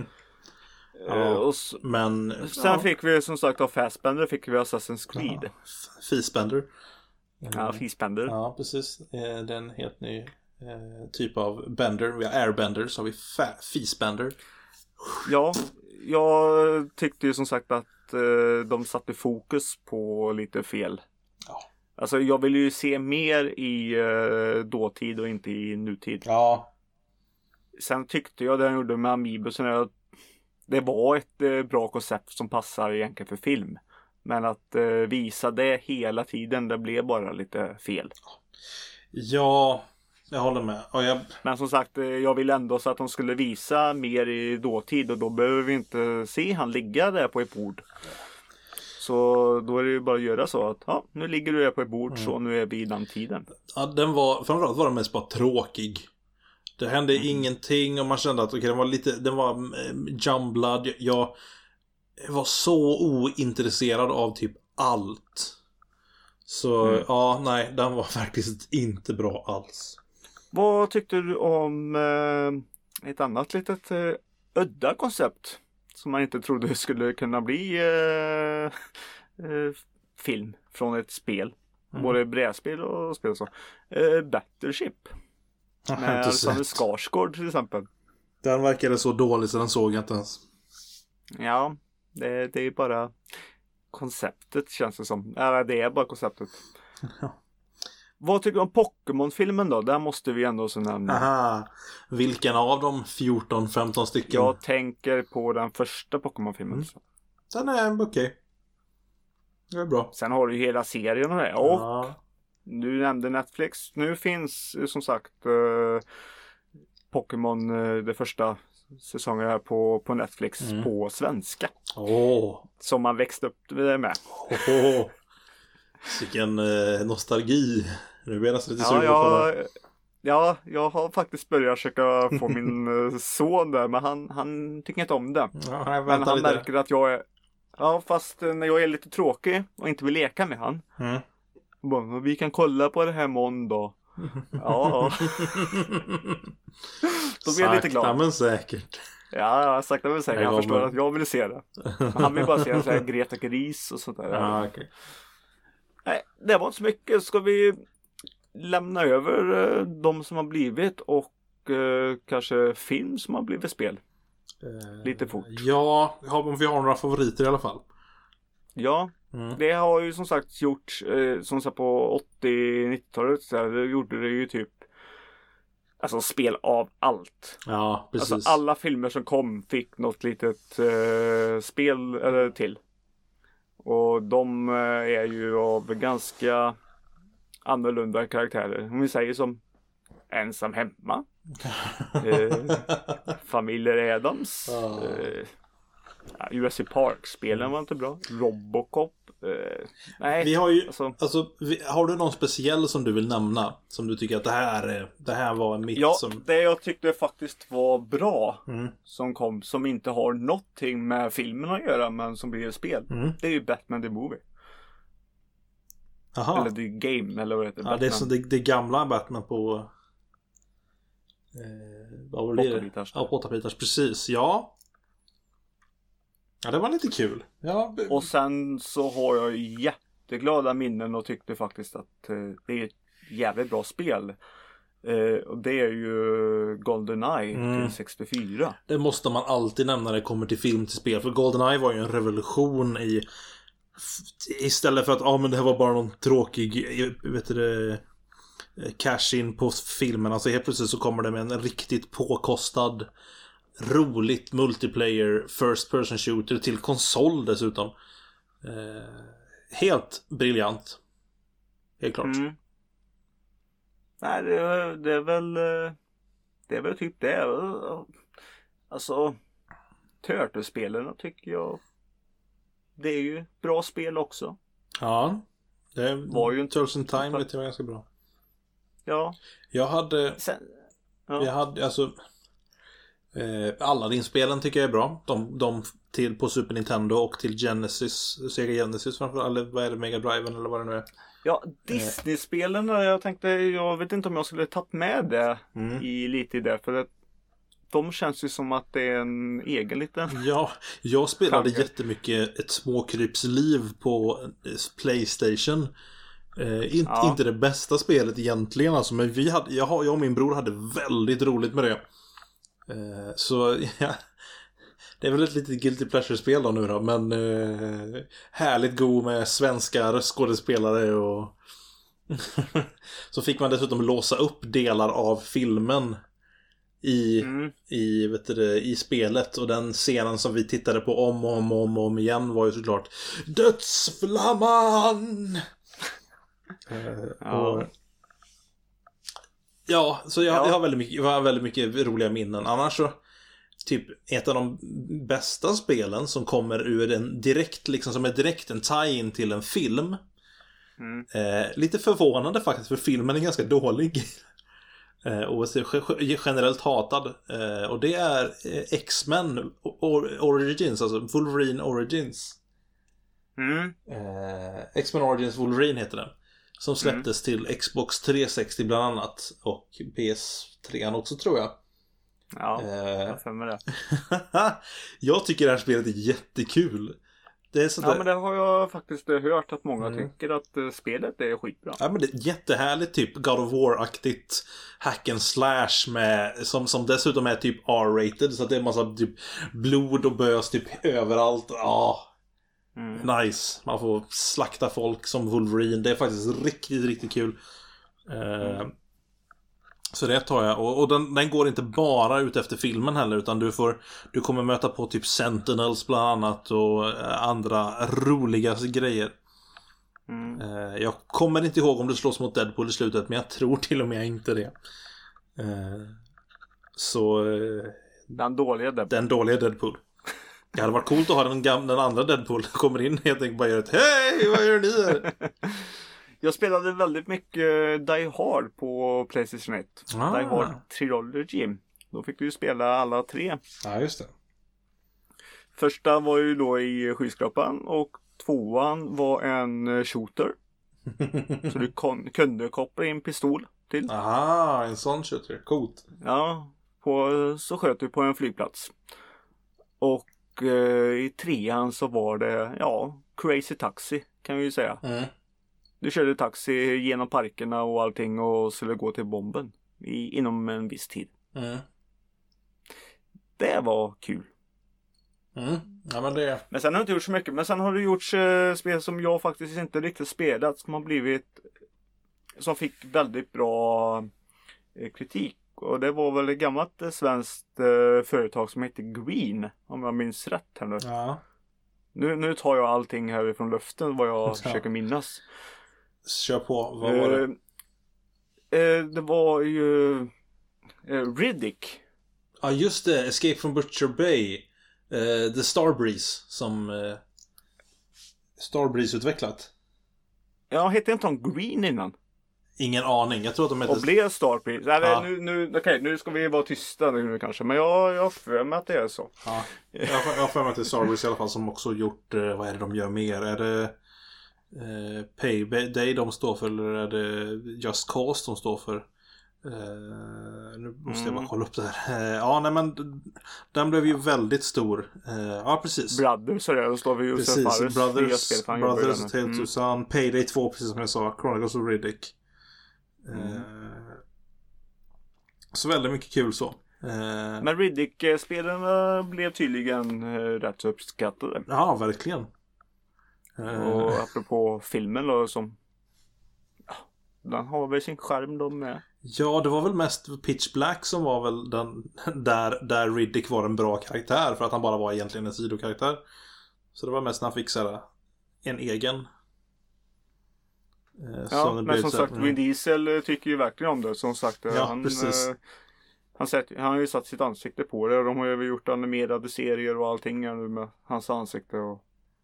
Sen fick vi som sagt av Fassbender fick vi Assassin's Creed. Fassbender. Ja, Fassbender. Ja, precis. Det är en helt ny typ av bender. Vi har airbender, så har vi Fassbender. Ja, jag tyckte ju som sagt att de satte fokus på lite fel. Ja. Alltså jag vill ju se mer i dåtid och inte i nutid. Ja. Sen tyckte jag det jag gjorde med Amiibusen att det var ett bra koncept som passar egentligen för film. Men att visa det hela tiden, det blev bara lite fel. Ja, jag håller med. Men som sagt, jag vill ändå så att de skulle visa mer i dåtid. Och då behöver vi inte se han ligga där på ett bord. Så då är det ju bara att göra så att nu ligger du där på ett bord, så nu är vi i den tiden. Ja, framförallt var den mest bara tråkig. Det hände ingenting och man kände att den var jumblad. Jag var så ointresserad av typ allt. Så nej, den var faktiskt inte bra alls. Vad tyckte du om ett annat litet udda koncept som man inte trodde skulle kunna bli film från ett spel? Både brädspel och spel och så. Battleship. Med Alexander Skarsgård till exempel. Den verkade så dålig så den såg jag inte ens. Ja, det är bara konceptet känns det som. Det är bara konceptet. Ja. Vad tycker du om Pokémon-filmen då? Där måste vi ändå så nämna. Aha. Vilken av dem? 14-15 stycken? Jag tänker på den första Pokémon-filmen. Den är okej. Det är bra. Sen har du ju hela serien och det. Och du nämnde Netflix. Nu finns som sagt Pokémon, det första säsongen här på Netflix på svenska. Som man växte upp med. Vilken nostalgi. Nu blir jag nästan lite sugen på det. Ja, jag har faktiskt börjat försöka få min son där, men han tycker inte om det. Ja, men han märker att jag är... Ja, fast när jag är lite tråkig och inte vill leka med han. Bara, vi kan kolla på det här måndag. Ja. Då blir jag lite glad. Sakta men säkert. Ja, sakta men säkert. Han förstår att jag vill se det. Men han vill bara se så här Greta Gris och sånt där. Ja, okej. Nej, det var inte så mycket. Ska vi lämna över de som har blivit och kanske film som har blivit spel? Lite fort. Ja, vi har några favoriter i alla fall. Ja, det har ju som sagt gjorts som sagt på 80-90-talet så här, gjorde det ju typ alltså spel av allt. Ja, precis. Alltså alla filmer som kom fick något litet spel eller till. Och de är ju av ganska annorlunda karaktärer. Om vi säger som Ensam hemma. Familjer Adams. Jurassic Park-spelen var inte bra. Robocop. Nej. Vi har ju, har du någon speciell som du vill nämna? Som du tycker att det här var mitt som... det jag tyckte faktiskt var bra som kom, som inte har någonting med filmen att göra, men som blir ett spel. Det är ju Batman the Movie. Aha. Eller The Game, eller vad det heter. Ja, det är så det gamla Batman på... vad var det? På 8-bitars, precis. Ja, det var lite kul. Ja. Och sen så har jag jätteglada minnen och tyckte faktiskt att det är ett jävligt bra spel. Och det är ju GoldenEye till 64. Det måste man alltid nämna när det kommer till film till spel. För GoldenEye var ju en revolution istället för att men det här var bara någon tråkig cash-in på filmen. Alltså helt plötsligt så kommer det med en riktigt påkostad, roligt multiplayer first person shooter till konsol dessutom. Helt briljant. Helt klart. Nej, det är väl typ det. Alltså Turtles-spelen tycker jag, det är ju bra spel också. Ja, det var ju inte Turtles in Time, det var ganska bra. Ja. Jag hade alltså Aladdin-spelen tycker jag är bra. De till på Super Nintendo och till Genesis, Sega Genesis framförallt, eller vad är det, Mega Driven eller vad det nu är. Ja, Disney-spelen, jag vet inte om jag skulle tagit med det lite i det, för att de känns ju som att det är en egen liten... Ja, jag spelade jättemycket ett småkrypsliv på PlayStation. Inte det bästa spelet egentligen alltså, men jag och min bror hade väldigt roligt med det. Så ja, det är väl ett litet guilty pleasure-spel då nu då, men härligt god med svenska röstskådespelare och så fick man dessutom låsa upp delar av filmen i spelet, och den scenen som vi tittade på om igen var ju såklart Dödsflamman. Så jag har väldigt mycket roliga minnen. Annars så typ ett av de bästa spelen som kommer ur en direkt, liksom som är direkt en tie-in till en film. Lite förvånande faktiskt, för filmen är ganska dålig. Och generellt hatad. Och det är X-Men Origins, alltså Wolverine Origins. X-Men Origins Wolverine heter den. Som släpptes till Xbox 360 bland annat. Och PS3 också, tror jag. Ja, jag får med det. Jag tycker det här spelet är jättekul. Det är men det har jag faktiskt hört att många tycker att spelet är skitbra. Ja, men det är jättehärligt, typ God of War-aktigt hack and slash med, som dessutom är typ R-rated, så att det är en massa typ blod och bös typ överallt. Nice. Man får slakta folk som Wolverine. Det är faktiskt riktigt, riktigt kul. Så det tar jag. Och den går inte bara ut efter filmen heller, utan du kommer möta på typ Sentinels bland annat och andra roliga grejer. Jag kommer inte ihåg om du slåss mot Deadpool i slutet, men jag tror till och med inte det. Den dåliga Deadpool. Det hade varit coolt att ha den andra Deadpool kommer in helt enkelt bara gör ett hej, vad gör ni här? Jag spelade väldigt mycket Die Hard på PlayStation 1. Die Hard Trilogy. Då fick du ju spela alla 3. Ja, just det. Första var ju då i skyskrapan och 2:an var en shooter. Så du kunde koppla in pistol till. Aha, en sån shooter. Coolt. Ja, så sköt du på en flygplats. Och i 3:an så var det, Crazy Taxi kan vi ju säga. Du körde taxi genom parkerna och allting och skulle gå till bomben inom en viss tid. Det var kul. Ja, men sen har du inte gjort så mycket. Men sen har du gjort spel som jag faktiskt inte riktigt spelat. Som fick väldigt bra kritik. Och det var väl ett gammalt svenskt företag som heter Green. Om jag minns rätt här nu. Ja. Nu tar jag allting här från luften vad jag försöker minnas. Kör på, vad var det? Det var ju Riddick. Ja, just det, Escape from Butcher Bay. The Starbreeze som Starbreeze utvecklat. Ja, hette inte de Green innan? Ingen aning, jag tror att de hette... Och blev Starbreeze. Okej, nu ska vi vara tysta nu kanske. Men jag har för mig att det är så. Ja, jag har för mig att det är Starbreeze i alla fall som också gjort... vad är det de gör mer? Är det Payday de står för, eller är det Just Cause de står för? Nu måste jag bara kolla upp det här. Men den blev ju väldigt stor. Ja, precis. Brothers, så där, då står vi ju precis. Brothers Tale to Son, Payday 2, precis som jag sa, Chronicles of Riddick. Så väldigt mycket kul så. Men Riddick-spelen blev tydligen rätt så uppskattade. Ja, verkligen. Och apropå filmen då, som den har väl sin skärm då med. Ja, det var väl mest Pitch Black som var väl den där Riddick var en bra karaktär, för att han bara var egentligen en sidokaraktär. Så det var mest när han fick en egen. Men som sagt, Vin Diesel tycker ju verkligen om det. Som sagt, precis. Han har ju satt sitt ansikte på det. Och de har ju gjort animerade serier och allting nu med hans ansikte. Och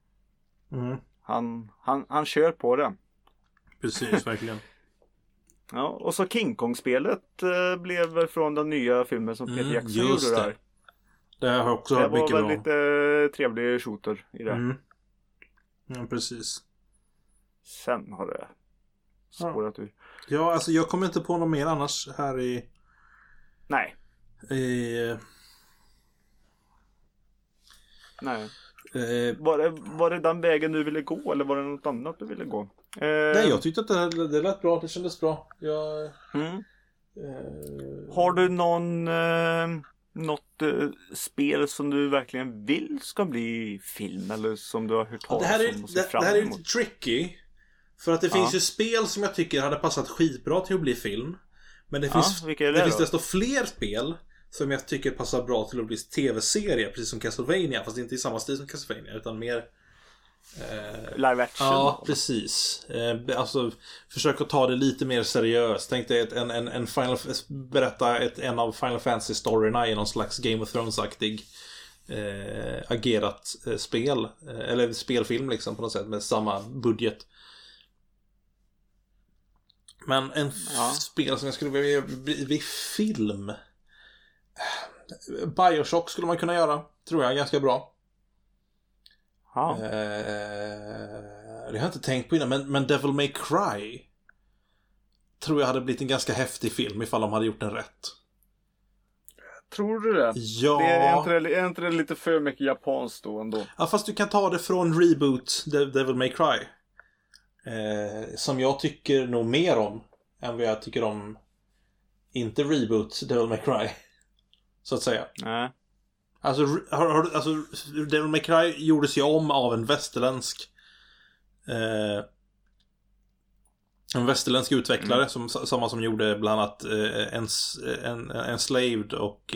han kör på det. Precis, verkligen. Ja, och så King Kong-spelet blev från den nya filmen som Peter Jackson gjorde där. Det har jag också hört mycket bra. Det var väl lite trevlig shooter i det. Ja, precis. Sen har det spårat ur. Ja, alltså jag kommer inte på något mer annars här i... Nej. Var det den vägen du ville gå, eller var det något annat du ville gå? Nej, jag tyckte att det lät bra. Det kändes bra. Har du något spel som du verkligen vill ska bli film, eller som du har hört talas om och sett fram emot? Det här är lite tricky. För att det finns ju spel som jag tycker hade passat skitbra till att bli film. Men det finns desto fler spel som jag tycker passar bra till att bli tv-serie, precis som Castlevania, fast inte i samma stil som Castlevania, utan mer live action. Ja, precis. Alltså försök att ta det lite mer seriöst. Tänk dig berätta en av Final Fantasy storyna i någon slags Game of Thrones-aktig agerat spel, eller spelfilm liksom, på något sätt, med samma budget. Men spel som jag skulle vilja bli film, BioShock skulle man kunna göra, tror jag, ganska bra. Det har jag inte tänkt på innan, men Devil May Cry tror jag hade blivit en ganska häftig film ifall de hade gjort den rätt. Tror du det? Ja. Är inte det lite för mycket japanskt då ändå? Ja, fast du kan ta det från reboot Devil May Cry, som jag tycker nog mer om än vad jag tycker om inte reboot Devil May Cry, så att säga. Nej. Alltså Devil May Cry gjordes ju om av en västerländsk En västerländsk utvecklare samma som gjorde bland annat Enslaved och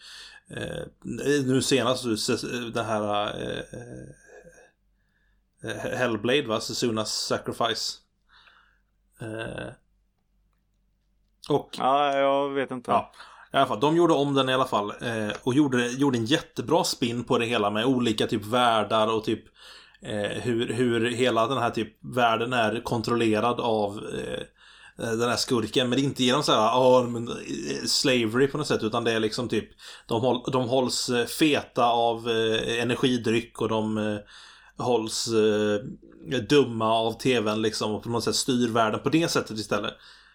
nu senast den här Hellblade, va? Sesunas Sacrifice. Och ja, jag vet inte. Ja, i alla fall, de gjorde om den i alla fall och gjorde en jättebra spin på det hela med olika typ världar och typ hur hela den här typ världen är kontrollerad av den här skurken, men det är inte genom så här slavery på något sätt, utan det är liksom typ de hålls feta av energidryck och de hålls dumma av tvn liksom, och på något sätt styr världen på det sättet istället.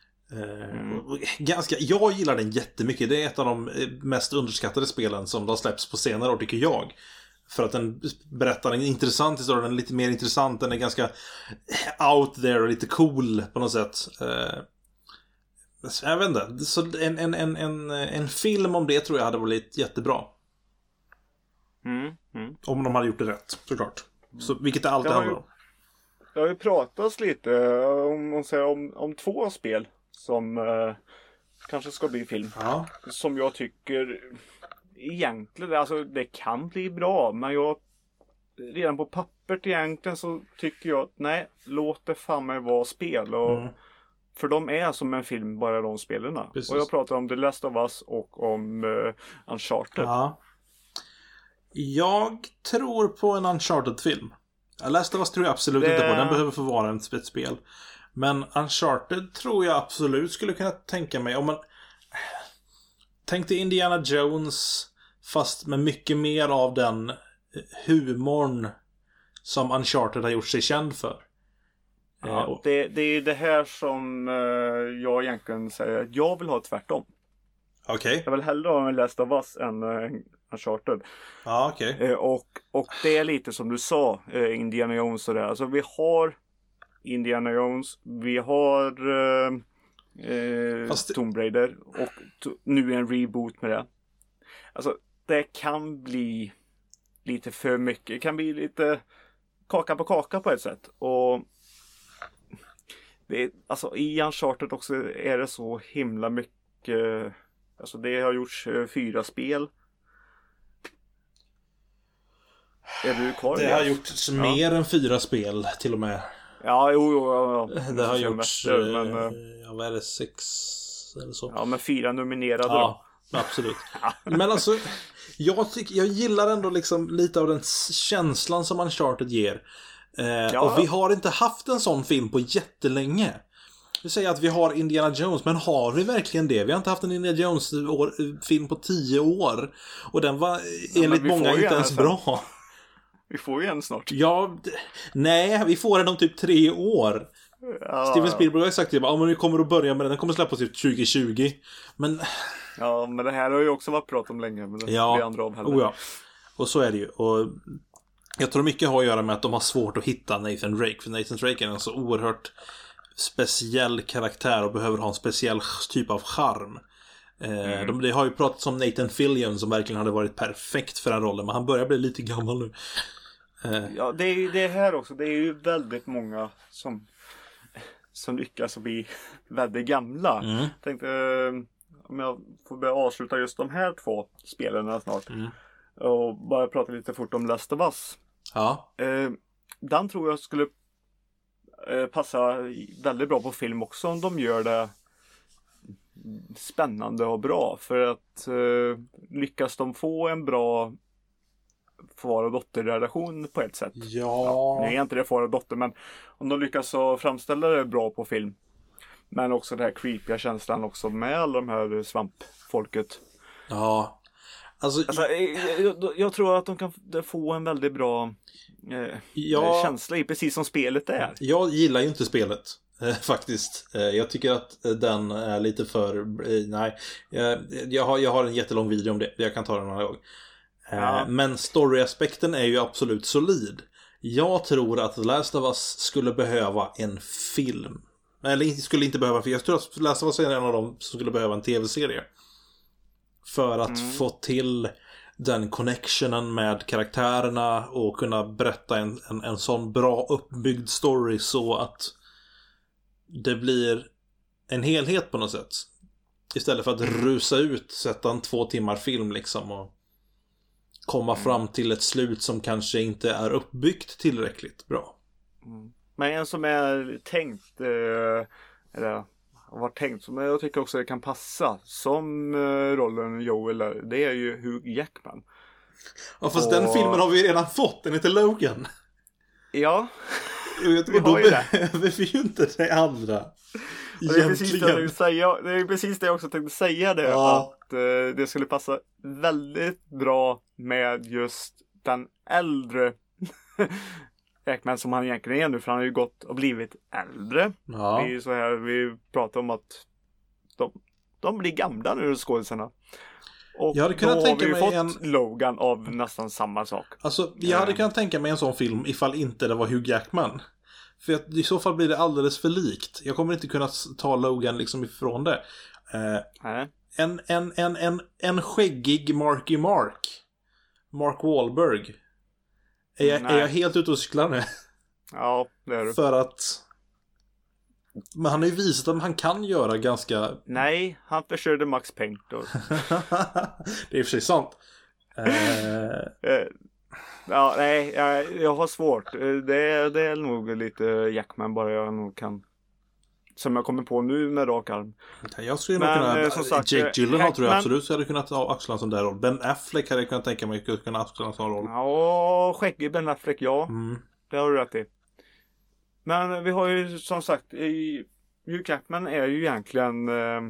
Jag gillar den jättemycket. Det är ett av de mest underskattade spelen som de släpps på senare år, tycker jag. För att den berättar en intressant historia. Den är lite mer intressant. Den är ganska out there och lite cool på något sätt. Jag vet inte. Så en film om det tror jag hade varit jättebra. Om de hade gjort det rätt, såklart. Så, vilket det alltid handlar om. Det har ju pratats lite om 2 spel som kanske ska bli film. Ja. Som jag tycker egentligen, alltså det kan bli bra, men jag redan på pappret egentligen så tycker jag att nej, låt det fan mig vara spel. Och, för de är som en film, bara de spelarna. Precis. Och jag pratar om The Last of Us och om Uncharted. Ja. Jag tror på en Uncharted-film. Last of Us tror jag absolut inte på. Den behöver få vara ett spel. Men Uncharted tror jag absolut skulle kunna tänka mig. Om man tänkte Indiana Jones, fast med mycket mer av den humorn som Uncharted har gjort sig känd för. Ja, det är det här som jag egentligen säger att jag vill ha tvärtom. Okej. Jag vill hellre ha en Last of Us än Uncharted. Ja, okej. Och det är lite som du sa, Indiana Jones och det. Alltså vi har Indiana Jones, vi har Tomb Raider och nu en reboot med det. Alltså det kan bli lite för mycket. Det kan bli lite kaka på kaka på ett sätt. Och det är, alltså i Uncharted också är det så himla mycket. Alltså det har gjorts 4 spel. Är du kvar? Det har gjorts mer än 4 spel till och med. Ja, jo. Det har gjorts vad är det, 6 eller så. Ja, men 4 nominerade då. Absolut. Men alltså jag gillar ändå liksom lite av den känslan som Uncharted ger. Och vi har inte haft en sån film på jättelänge. Vi säger att vi har Indiana Jones, men har vi verkligen det? Vi har inte haft en Indiana Jones-film på 10 år. Och den var enligt många inte ens bra. Vi får ju en snart. Ja, nej, vi får den om typ 3 år. Ja. Steven Spielberg har sagt att vi kommer att börja med den kommer att släppas typ 2020. Men... Ja, men det här har ju också varit prat om länge. Men det blir andra av heller. Ja. Och så är det ju. Och jag tror mycket har att göra med att de har svårt att hitta Nathan Drake. För Nathan Drake är en så oerhört speciell karaktär och behöver ha en speciell typ av charm. Det har ju pratats om Nathan Fillion som verkligen hade varit perfekt för den rollen, men han börjar bli lite gammal nu. Ja, det är ju det här också. Det är ju väldigt många som lyckas bli väldigt gamla. Tänkte om jag får börja avsluta just de här 2 spelen snart. Och bara prata lite fort om Last of Us. Ja. Den tror jag skulle passa väldigt bra på film också om de gör det spännande och bra. För att lyckas de få en bra far- och dotterrelation på ett sätt. Ja. Nu är inte det far och dotter, men om de lyckas så framställa det bra på film. Men också den här creepiga känslan också med alla de här svampfolket. Ja. Alltså, jag tror att de kan få en väldigt bra känsla i, precis som spelet är. Jag gillar ju inte spelet faktiskt. Jag tycker att den är lite för... Nej. Jag har en jättelång video om det. Jag kan ta den några gånger. Men storyaspekten är ju absolut solid. Jag tror att The Last of Us skulle behöva en film. Eller skulle inte behöva, för jag tror att The Last of Us är en av dem som skulle behöva en tv-serie. För att få till den connectionen med karaktärerna och kunna berätta en sån bra uppbyggd story så att det blir en helhet på något sätt. Istället för att rusa ut, sätta en 2 timmar film liksom och komma fram till ett slut som kanske inte är uppbyggt tillräckligt bra. Men en som är tänkt eller var tänkt som jag tycker också det kan passa som rollen Joel, det är ju Hugh Jackman. Ja, fast den filmen har vi redan fått, den heter Logan. Ja. Och då behöver vi ju inte det andra. Det är precis det jag också tänkte säga det. Ja. Att det skulle passa väldigt bra med just den äldre Jackman som han egentligen är nu. För han har ju gått och blivit äldre. Ja. Vi pratar om att de blir gamla nu, skådespelarna. Och jag hade kunnat tänka mig fått Logan av nästan samma sak. Alltså, jag hade kunnat tänka mig en sån film ifall inte det var Hugh Jackman. För att i så fall blir det alldeles för likt. Jag kommer inte kunna ta Logan liksom ifrån det. En skäggig Marky Mark Wahlberg. Är jag helt ute och cyklar nu? Ja, det är du. För att... Men han har ju visat att han kan göra ganska... Nej, han förstörde Max Payne då. Det är för sig sant. Ja, nej, jag har svårt. Det är nog lite Jackman bara jag nog kan... Som jag kommer på nu med rak arm. Jag skulle nog kunna... Sagt, Jake Gyllenhaal tror jag absolut så hade kunnat ha axla en sån där roll. Ben Affleck hade jag kunnat tänka mig att kunna axla en sån roll. Ja, skäggig Ben Affleck, ja. Det har du rätt i. Men vi har ju som sagt Hugh Jackman är ju egentligen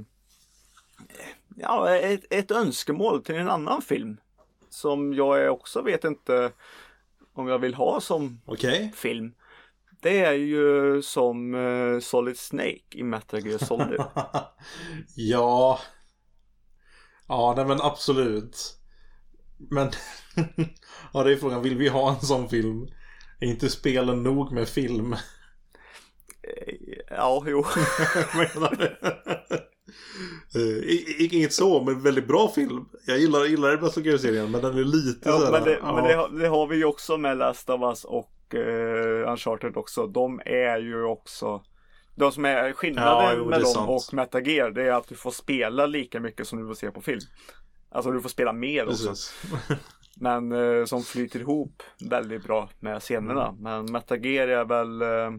ett önskemål till en annan film som jag också vet inte om jag vill ha som film. Det är ju som Solid Snake i Metal Gear Solid. Ja, nej men absolut. Men ja, det är frågan, vill vi ha en sån film? Är inte spelen nog med film? Ja, jo. Inget så, men väldigt bra film. Jag gillar det Metal Gear-serien, men den är lite sådär. Men det har vi ju också med Last of Us och Uncharted också. De är ju också... De som är skillnaden med dem och Metal Gear, det är att du får spela lika mycket som du får se på film. Alltså du får spela mer också. Men som flyter ihop väldigt bra med scenerna. Men Metal Gear är väl...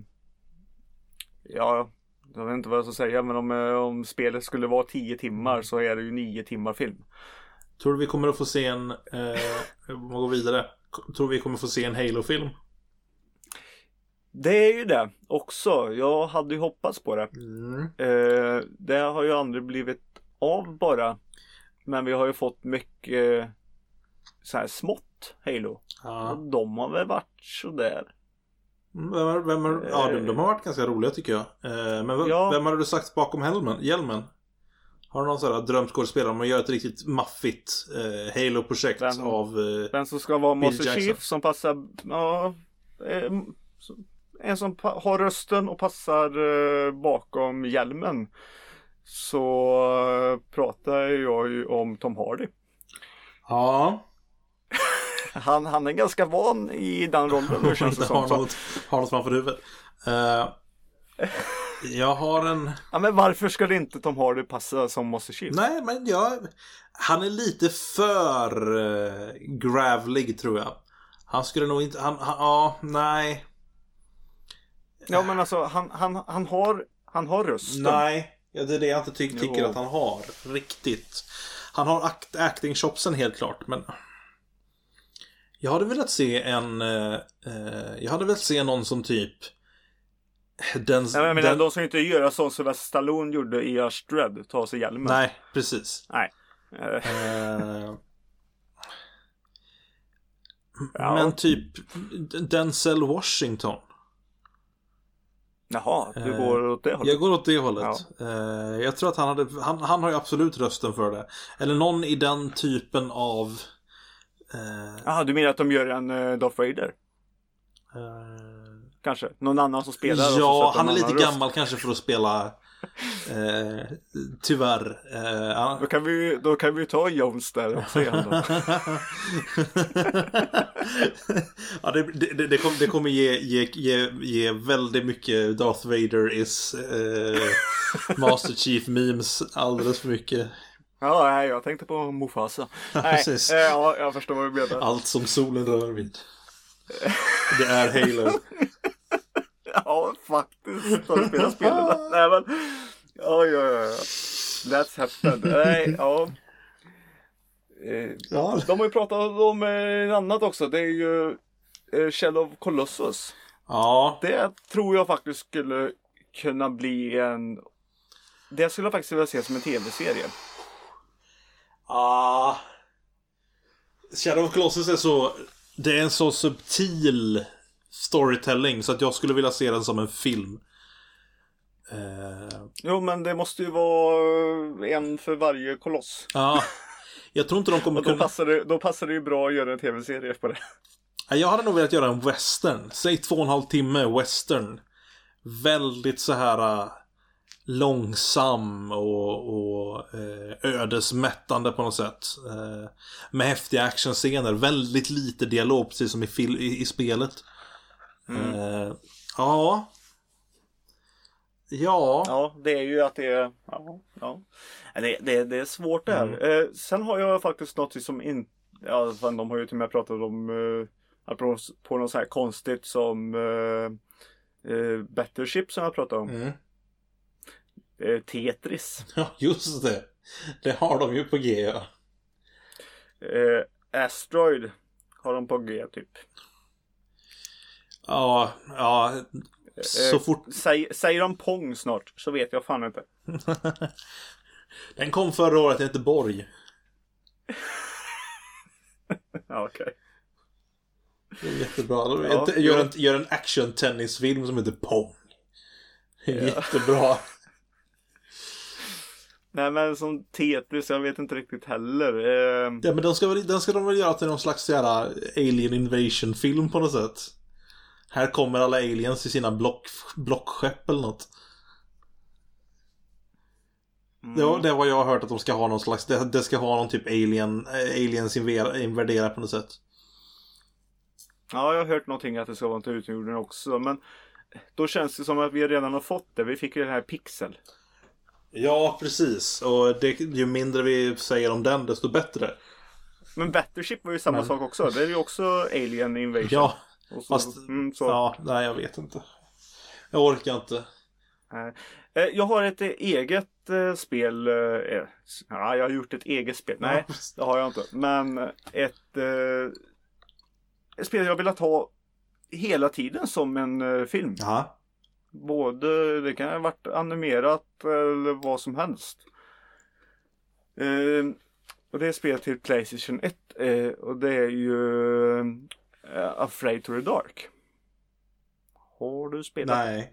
jag vet inte vad jag ska säga, men om spelet skulle vara 10 timmar så är det ju 9 timmar film. Tror du vi kommer att få se en... man går vidare. Tror vi kommer att få se en Halo-film? Det är ju det också. Jag hade ju hoppats på det. Det har ju aldrig blivit av bara. Men vi har ju fått mycket så här smått Halo. Ja. De har väl varit sådär. De har varit ganska roliga tycker jag. Men vem har du sagt bakom hjälmen? Har du någon sån här drömskådespelare om att göra ett riktigt maffigt Halo-projekt av den som ska vara Master Chief som passar en som har rösten och passar bakom hjälmen. Så pratar jag ju om Tom Hardy. Ja. Han är ganska van i den rollen nu känns det som. Har något framför huvudet. Jag har en... Ja, men varför ska det inte Tom Hardy passa som Master Chief? Nej, men han är lite för gravlig tror jag. Han skulle nog inte... nej. Ja, men alltså han har rösten. Nej, det är det jag inte tycker att han har riktigt. Han har acting shopsen helt klart, men jag hade velat se någon som typ de som inte göra sånt som Stallone gjorde i Judge Dredd, ta sig hjälmen. Nej, precis. Nej. Men typ Denzel Washington. Jaha, du går åt det hållet. Jag går åt det hållet. Ja. Jag tror att han har ju absolut rösten för det. Eller någon i den typen av... du menar att de gör en Darth Vader? Kanske. Någon annan som spelar. Ja, han är lite gammal kanske för att spela... tyvärr. Då kan vi ta Jones där och se honom. Ja, det kommer ge väldigt mycket Darth Vader is Master Chief memes alldeles för mycket. Ja, nej, jag tänkte på Mufasa. Nej, ja, jag förstår vad du menar. Allt som solen rör vid. Det är Halo. Ja, faktiskt. Har du spelat spelet? Nej, men... Ja. That's happened. Nej, ja. Ja. De har ju pratat om annat också. Det är ju Shadow of Colossus. Ja. Det tror jag faktiskt skulle kunna bli en... Det skulle jag faktiskt vilja se som en tv-serie. Shadow of Colossus är så... Det är en så subtil storytelling så att jag skulle vilja se den som en film. Jo, men det måste ju vara en för varje koloss. Ja. Jag tror inte de kommer kunna... Då passar det ju bra att göra en tv-serie på det. Jag hade nog velat göra en western. Säg 2,5 timme western. Väldigt så här långsam och ödesmättande på något sätt. Med häftiga actionscener. Väldigt lite dialog, precis som i spelet. Ja. Ja, det är ju att det är... Ja. Det är svårt det här. Sen har jag faktiskt något som ja, de har ju till och med pratat om på något så här konstigt som Battleship som jag pratade om. Tetris. Ja, just det. Det har de ju på G, ja. Asteroid har de på G typ. Ja. Så fort... Säger de Pong snart så vet jag fan inte. Den kom förra året i Göteborg. Ja, okej. Det är jättebra. Gör en action-tennisfilm som heter Pong. Det är jättebra. Nej, men som Tetris, jag vet inte riktigt heller. Ja, men den ska de väl göra till någon slags jävla alien invasion-film på något sätt. Här kommer alla aliens i sina blockskepp eller något. Ja, det är vad jag har hört att de ska ha någon slags... Det ska ha någon typ aliens invadera på något sätt. Ja, jag har hört någonting att det ska vara en utomjording också. Men då känns det som att vi redan har fått det. Vi fick ju den här Pixel. Ja, precis. Och ju mindre vi säger om den, desto bättre. Men Battleship var ju samma sak också. Det är ju också Alien Invasion. Ja, fast... så. Ja, nej, jag vet inte. Jag orkar inte. Jag har ett eget spel. Ja, jag har gjort ett eget spel. Nej, det har jag inte. Men ett spel jag vill ha hela tiden som en film. Aha. Både, det kan ha varit animerat eller vad som helst. Och det är spel till PlayStation 1. Och det är ju Afraid to the Dark. Har du spelat? Nej.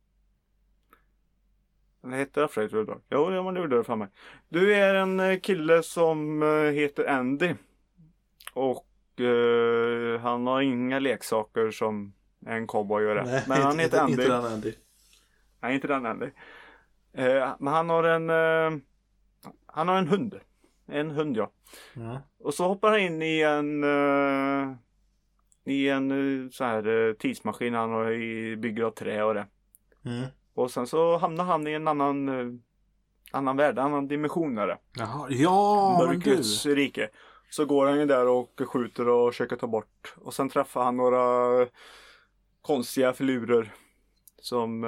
Det heter Afraid to the Dark. Jo, det gjorde det för mig. Du är en kille som heter Andy. Och han har inga leksaker som en cowboy gör. Nej, men han heter Andy. Inte den Andy. Nej, inte den Andy. Men han har en hund. En hund, ja. Och så hoppar han in i en så här tidsmaskin han har bygger av trä och det. Och sen så hamnar han i en annan värld, annan dimension där. Jaha, ja, Mörkrets rike. Så går han ju där och skjuter och försöker ta bort. Och sen träffar han några konstiga filurer som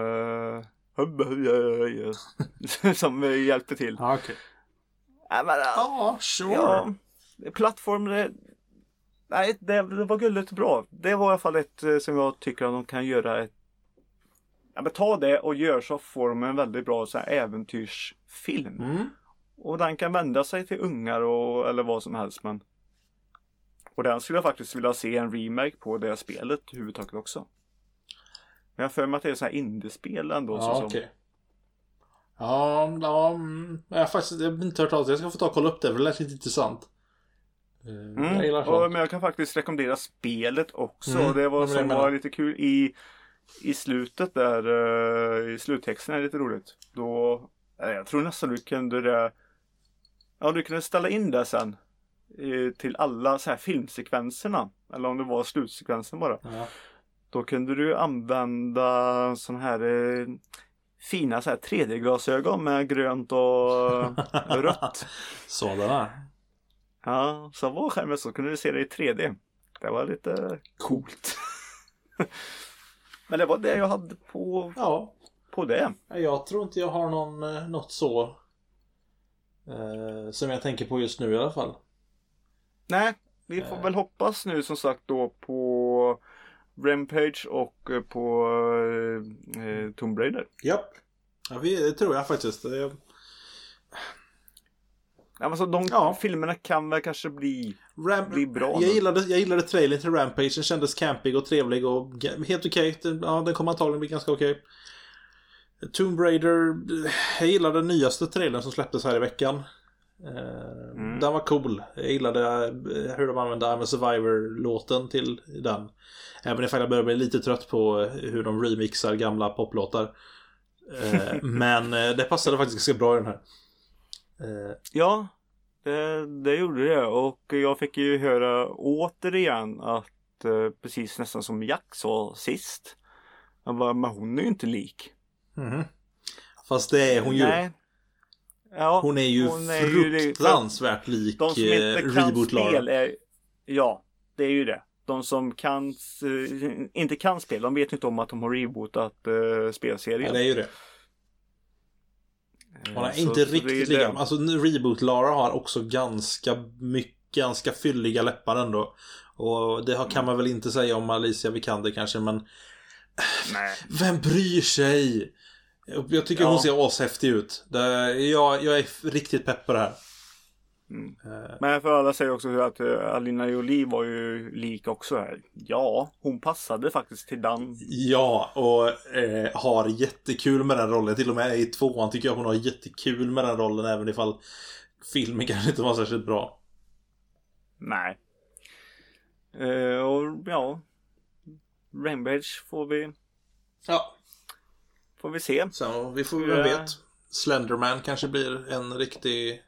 som hjälpte till. Okej. Sure. Ja, plattform nej, det var gulligt bra. Det var i alla fall ett som jag tycker att de kan göra ett... Ja, men ta det och gör så får de en väldigt bra så här äventyrsfilm. Och den kan vända sig till ungar eller vad som helst. Och den skulle jag faktiskt vilja se en remake på det spelet huvudtaget också. Men jag för mig att det är så här indiespel ändå. Ja, okej. Jag har faktiskt inte hört av det. Jag ska få ta och kolla upp det, för det lät lite intressant. Men jag kan faktiskt rekommendera spelet också. Det var som var lite kul i slutet där. I sluttexten är lite roligt. Då, jag tror nästan du kunde du kunde ställa in det sen till alla så här filmsekvenserna eller om det var slutsekvensen bara. Ja. Då kunde du använda sån här fina så här 3D-glasögon med grönt och rött. Sådana. Ja, så var skärmen så kunde du se det i 3D. Det var lite coolt. Men det var det jag hade på det. Jag tror inte jag har något så som jag tänker på just nu i alla fall. Nej, vi får väl hoppas nu som sagt då på Rampage och på Tomb Raider. Japp. Ja, det tror jag faktiskt. Alltså filmerna kan väl kanske bli bra. Jag gillade trailern till Rampage. Den kändes campig och trevlig och helt okej. Ja, den kommer antagligen bli ganska okej. Tomb Raider, jag gillade den nyaste trailern som släpptes här i veckan. Den var cool. Jag gillade hur de använde I'm a Survivor-låten till den. Även ifall jag börjar bli lite trött på hur de remixar gamla poplåtar. Men det passade faktiskt ganska bra i den här. Ja, det gjorde det. Och jag fick ju höra återigen att precis nästan som Jack sa sist. Men hon är ju inte lik. Mm. Fast det är hon ju. Nej. Ja, hon är ju fruktansvärt lik de som inte kan Reboot spel ja, det är ju det. De som inte kan spel, de vet inte om att de har rebootat spelserien. Ja, det är ju det. Hon är inte riktigt lika. Alltså Reboot Lara har också ganska fylliga läppar ändå. Och det kan man väl inte säga om Alicia Vikander kanske, men nej. Vem bryr sig? Jag tycker hon ser ashäftig ut. Jag är riktigt pepp på det här. Men för alla säger också att Alina Jolie var ju lik också här. Ja, hon passade faktiskt till den. Ja, och har jättekul med den rollen. Till och med i 2:an tycker jag hon har jättekul med den rollen. Även ifall filmen kanske inte var särskilt bra. Nej. Och ja, Rampage får vi se. Så vi får väl vet. Slenderman kanske blir en riktig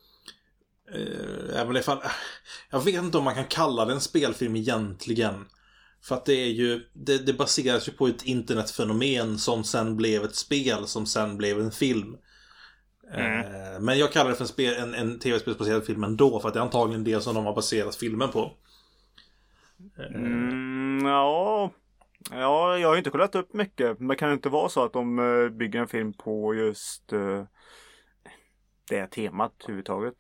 även ifall jag vet inte om man kan kalla det en spelfilm egentligen. För att det är ju det baseras ju på ett internetfenomen som sen blev ett spel som sen blev en film. Men jag kallar det för en tv-spelsbaserad film ändå, för att det är antagligen det som de har baserat filmen på. Ja, jag har inte kollat upp mycket. Men kan det inte vara så att de bygger en film på just det temat överhuvudtaget?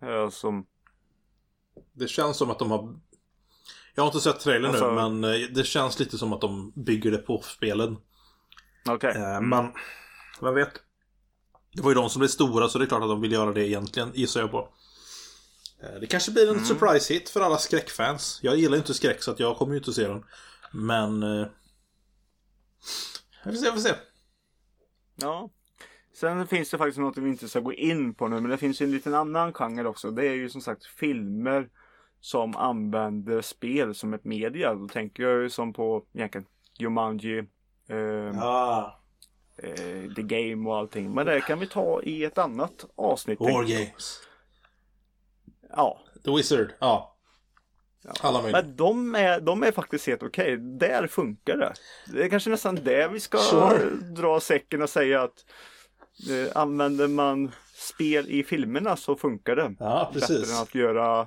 Det känns som att de har... Jag har inte sett trailern nu, men det känns lite som att de bygger det på spelen. Okej. Men vem vet? Det var ju de som blev stora, så det är klart att de vill göra det egentligen, gissar jag på. Det kanske blir en surprise hit för alla skräckfans. Jag gillar inte skräck, så att jag kommer ju inte att se den. Men jag får se. Ja. Sen finns det faktiskt något vi inte ska gå in på nu, men det finns ju en liten annan genre också. Det är ju som sagt filmer som använder spel som ett media. Då tänker jag ju som på egentligen Jumanji, The Game och allting. Men det kan vi ta i ett annat avsnitt. War Games. Ja. The Wizard, ja. Alla möjliga. Men de är faktiskt helt okej. Där funkar det. Det är kanske nästan det vi ska dra säcken och säga att använder man spel i filmerna så funkar det. Ja, precis. Bättre än att göra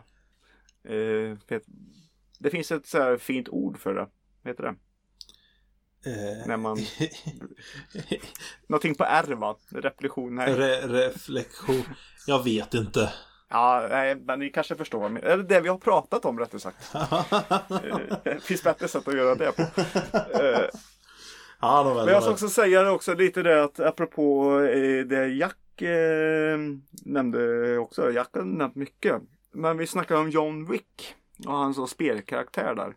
det finns ett så här fint ord för det. Vad heter det? När man någonting på R, va? Reflektion. Reflektion. Jag vet inte. Ja, nej, men ni kanske förstår. Eller det vi har pratat om, rättare sagt. Det finns bättre sätt att göra det på. Men jag ska också säga också lite det att apropå det Jack nämnde också. Jack har nämnt mycket. Men vi snackar om John Wick och hans spelkaraktär där.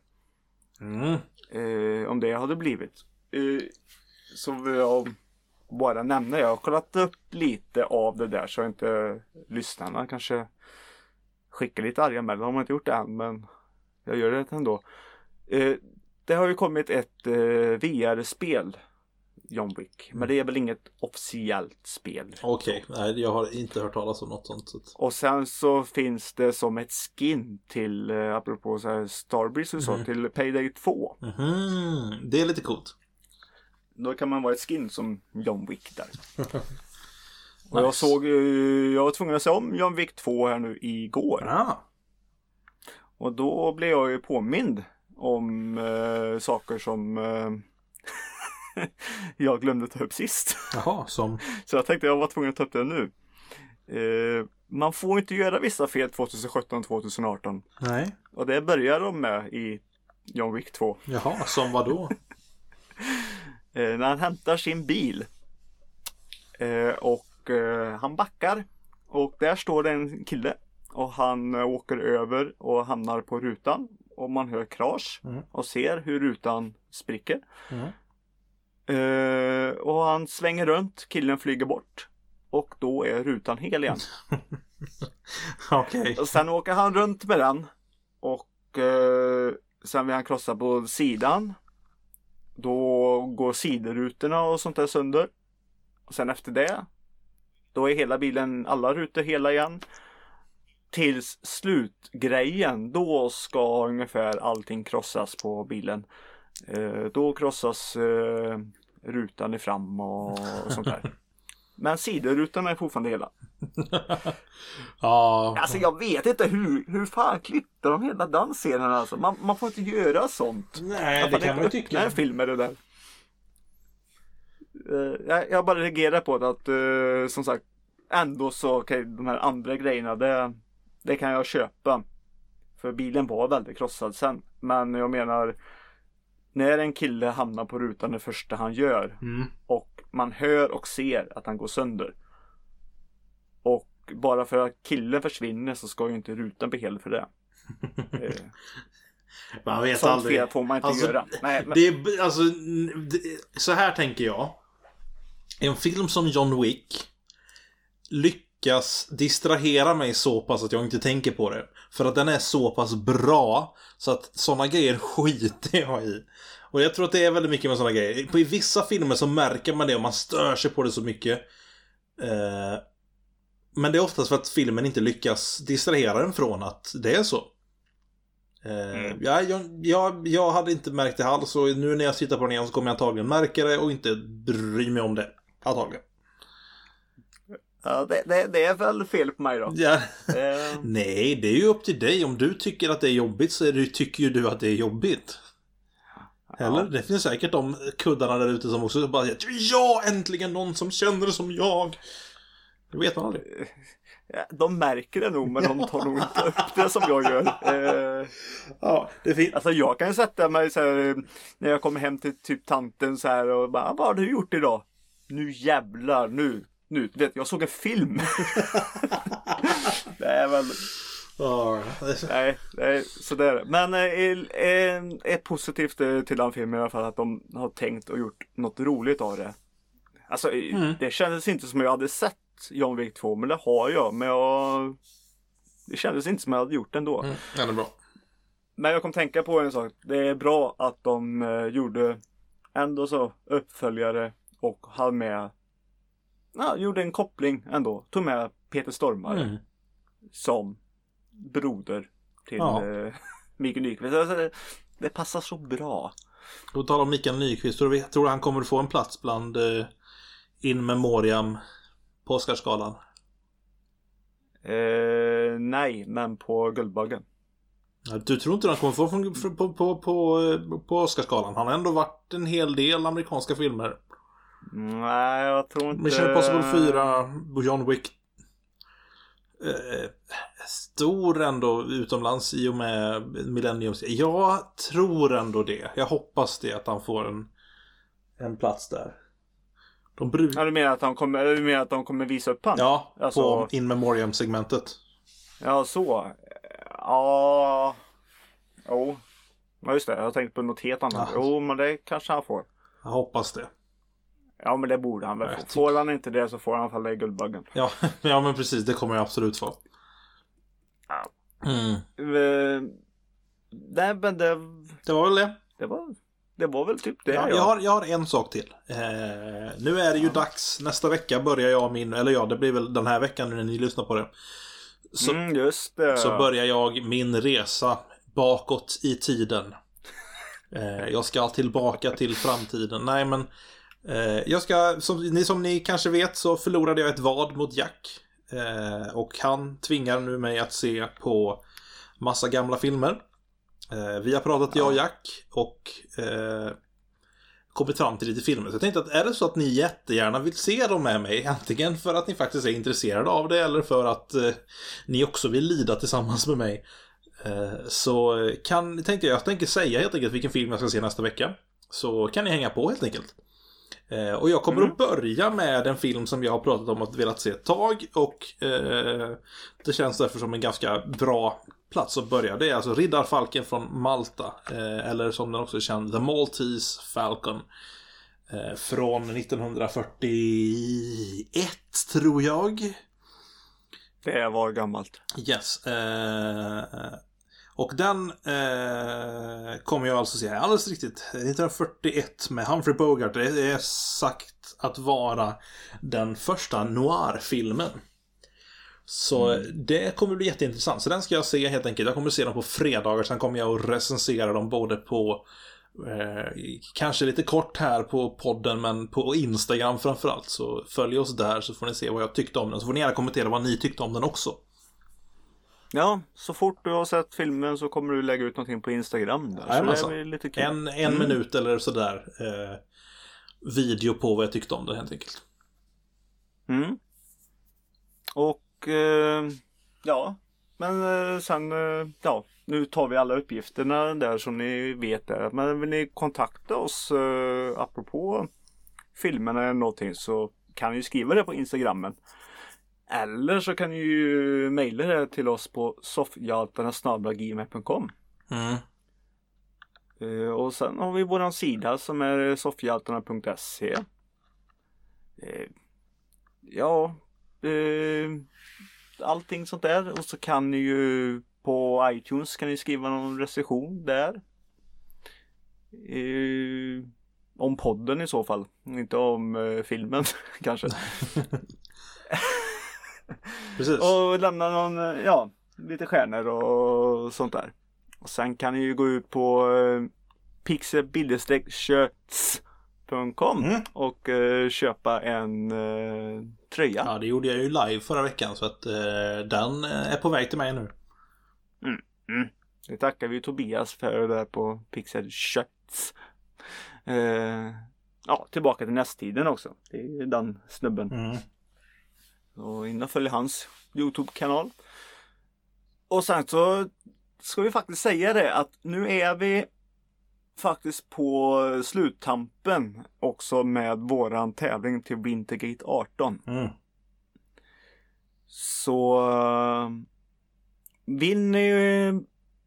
Om det hade blivit. Så vill jag bara nämna. Jag har kollat upp lite av det där, så inte lyssnarna kanske skickar lite arga mejl. De har inte gjort det än, men jag gör det ändå. Det har ju kommit ett VR-spel John Wick. Men det är väl inget officiellt spel. Okej, nej, jag har inte hört talas om något sånt. Och sen så finns det som ett skin till, apropå så här Starbreeze och så, till Payday 2. Det är lite coolt. Då kan man vara ett skin som John Wick där. Och jag var tvungen att se om John Wick 2 här nu igår. Och då blev jag ju påmind om saker som jag glömde ta upp sist. Jaha, som... Så jag tänkte jag var tvungen att ta upp det nu. Man får inte göra vissa fel 2017-2018. Nej. Och det börjar de med i John Wick 2. Jaha, som vad då? När han hämtar sin bil. Och han backar. Och där står det en kille. Och han åker över och hamnar på rutan. Och man hör krasch. Och ser hur rutan spricker. Och han svänger runt. Killen flyger bort. Och då är rutan hel igen. Okej. Och sen åker han runt med den. Och sen vill han krossa på sidan. Då går sidorutorna och sånt där sönder. Och sen efter det, då är hela bilen, alla rutor hela igen. Tills slutgrejen, då ska ungefär allting krossas på bilen. Då krossas rutan i fram och sånt där. Men sidorutorna är fortfarande hela. Alltså jag vet inte hur fan klippte de hela den scenen alltså. Man får inte göra sånt. Nej, det kan man tycka. Nej, film är det där. Jag bara reagerar på det att som sagt ändå så de här andra grejerna det kan jag köpa. För bilen var väldigt krossad sen. Men jag menar, när en kille hamnar på rutan det första han gör och man hör och ser att han går sönder. Och bara för att killen försvinner så ska ju inte rutan bli hel för det. Man vet sånt aldrig. Fel får man inte göra. Nej, men... så här tänker jag. En film som John Wick lyckas distrahera mig så pass att jag inte tänker på det. För att den är så pass bra så att såna grejer skiter jag i. Och jag tror att det är väldigt mycket med såna grejer. I vissa filmer så märker man det och man stör sig på det så mycket. Men det är oftast för att filmen inte lyckas distrahera den från att det är så. Jag hade inte märkt det alls. Och nu när jag sitter på den igen så kommer jag antagligen märka det och inte bry mig om det. Antagligen. Ja, det är väl fel på mig då. Ja. Nej, det är ju upp till dig. Om du tycker att det är jobbigt så tycker ju du att det är jobbigt. Eller? Det finns säkert de kuddarna där ute som också bara ja, äntligen någon som känner som jag. Det vet man aldrig. De märker det nog, men de tar nog inte upp det som jag gör. Ja, det är fint. Alltså jag kan sätta mig så här, när jag kommer hem till typ tanten så här och bara, vad har du gjort idag? Nu jävlar, nu vet jag såg en film. Det är väl nej, sådär. Men är positivt till den filmen i alla fall att de har tänkt och gjort något roligt av det. Alltså det kändes inte som jag hade sett John Wick 2, men det har jag. Men det kändes inte som jag hade gjort det ändå. Ja, det är bra. Men jag kom tänka på en sak. Det är bra att de gjorde ändå så uppföljare och hade med gjorde en koppling ändå. Tog med Peter Stormare som broder till Mikael Nyqvist. Alltså, det passar så bra. Och tala om Mikael Nyqvist. Tror du han kommer få en plats bland in memoriam på Oscarsgalan? Nej, men på Guldbaggen. Du tror inte han kommer få på Oscarsgalan? Han har ändå varit en hel del amerikanska filmer. Nej, jag tror inte. Mission Impossible 4, John Wick. Stor ändå utomlands i och med Millennium. Jag tror ändå det. Jag hoppas det att han får en plats där. Du menar att de kommer visa upp han? Ja, alltså... på In Memoriam-segmentet. Ja, så. Ja. Jo. Ja, just det. Jag har tänkt på något helt annat. Jo, men det kanske han får. Jag hoppas det. Ja, men det borde han väl få. Får han inte det så får han falla i Guldbaggen. Ja, men precis. Det kommer jag absolut få. Nej, men det var väl det. Det var det var väl typ det. Ja, jag har en sak till. Nu är det ju dags. Nästa vecka börjar jag det blir väl den här veckan när ni lyssnar på det. Just det. Så börjar jag min resa bakåt i tiden. Jag ska tillbaka till framtiden. Nej, men jag ska, som ni kanske vet, så förlorade jag ett vad mot Jack. Och han tvingar nu mig att se på massa gamla filmer. Vi har pratat, jag och Jack, och kommit fram till lite filmer. Så jag tänkte att är det så att ni jättegärna vill se dem med mig, antingen för att ni faktiskt är intresserade av det eller för att ni också vill lida tillsammans med mig, så jag tänker säga helt enkelt vilken film jag ska se nästa vecka. Så kan ni hänga på helt enkelt. Och jag kommer att börja med en film som jag har pratat om att velat se ett tag, och det känns därför som en ganska bra plats att börja. Det är alltså Riddarfalken från Malta, eller som den också är känd, The Maltese Falcon, från 1941 tror jag. Det var gammalt. Yes. Och den kommer jag alltså se alldeles riktigt 1941 med Humphrey Bogart. Det är sagt att vara den första noir-filmen. Så det kommer bli jätteintressant. Så den ska jag se helt enkelt. Jag kommer se dem på fredagar. Sen kommer jag att recensera dem både på kanske lite kort här på podden, men på Instagram framförallt. Så följ oss där så får ni se vad jag tyckte om den. Så får ni gärna kommentera vad ni tyckte om den också. Ja, så fort du har sett filmen så kommer du lägga ut någonting på Instagram där. Så det är lite kul. En minut eller sådär video på vad jag tyckte om det helt enkelt. Och sen nu tar vi alla uppgifterna där som ni vet där. Men vill ni kontakta oss apropå filmerna eller någonting, så kan ni skriva det på Instagrammen. Eller så kan ni ju mejla det till oss på soffhjaltarna@gmail.com. Och sen har vi våran sida som är soffhjaltarna.se. Allting sånt där. Och så kan ni ju på iTunes kan ni skriva någon recension där. Om podden i så fall. Inte om filmen kanske. Precis. Och lämna någon, lite stjärnor och sånt där. Och sen kan ni ju gå ut på pixel-shirts.com och köpa en tröja. Ja, det gjorde jag ju live förra veckan, så att den är på väg till mig nu. Det tackar vi Tobias för där på Pixel Shirts. Tillbaka till nästtiden också. Det är den snubben. Och innan följer hans YouTube-kanal. Och sen så ska vi faktiskt säga det att nu är vi faktiskt på sluttampen också med våran tävling till Wintergate 18. Så vinner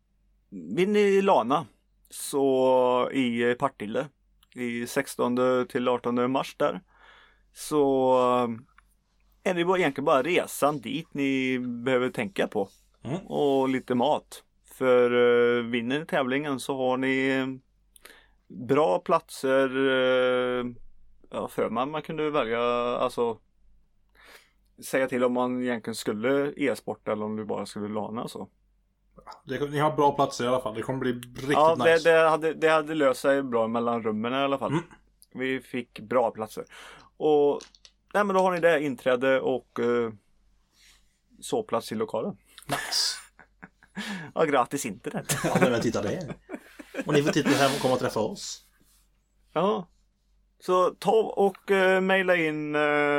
Lana så i Partille i 16 till 18 mars där, så är det egentligen bara resan dit ni behöver tänka på. Och lite mat. För vinner tävlingen så har ni bra platser. För man kunde välja, alltså säga till om man egentligen skulle e-sport eller om du bara skulle lana så. Ni har bra platser i alla fall. Det kommer bli riktigt nice. Det hade löst sig bra mellan rummen i alla fall. Vi fick bra platser. Och men då har ni det inträde och sovplats i lokalen. Nice. Ja, gratis internet. Ja, men titta det. Och ni får titta här och komma och träffa oss. Ja. Så ta och mejla in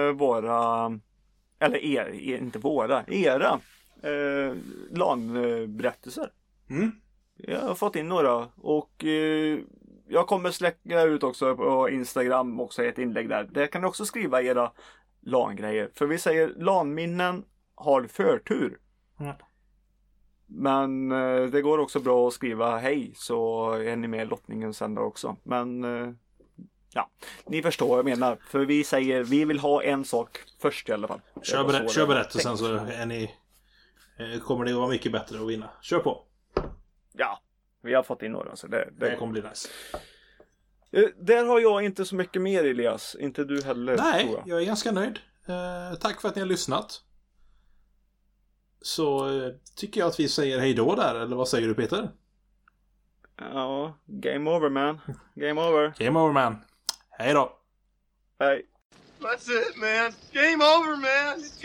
era LAN-berättelser. Jag har fått in några och jag kommer släcka ut också på Instagram också ett inlägg där. Där kan ni också skriva era LAN-grejer. För vi säger LAN-minnen har förtur. Men det går också bra att skriva hej, så är ni med i lottningen sen då också. Men ni förstår vad jag menar. För vi säger, vi vill ha en sak först i alla fall. Kör berättelsen så kommer det att vara mycket bättre att vinna. Kör på. Ja, vi har fått in några så det kommer bli nice. Där har jag inte så mycket mer, Elias. Inte du heller. Nej, jag är ganska nöjd. Tack för att ni har lyssnat. Så tycker jag att vi säger hej då där. Eller vad säger du, Peter? Ja, game over, man. Game over. Game over, man. Hej då. Hej. That's it, man. Game over, man.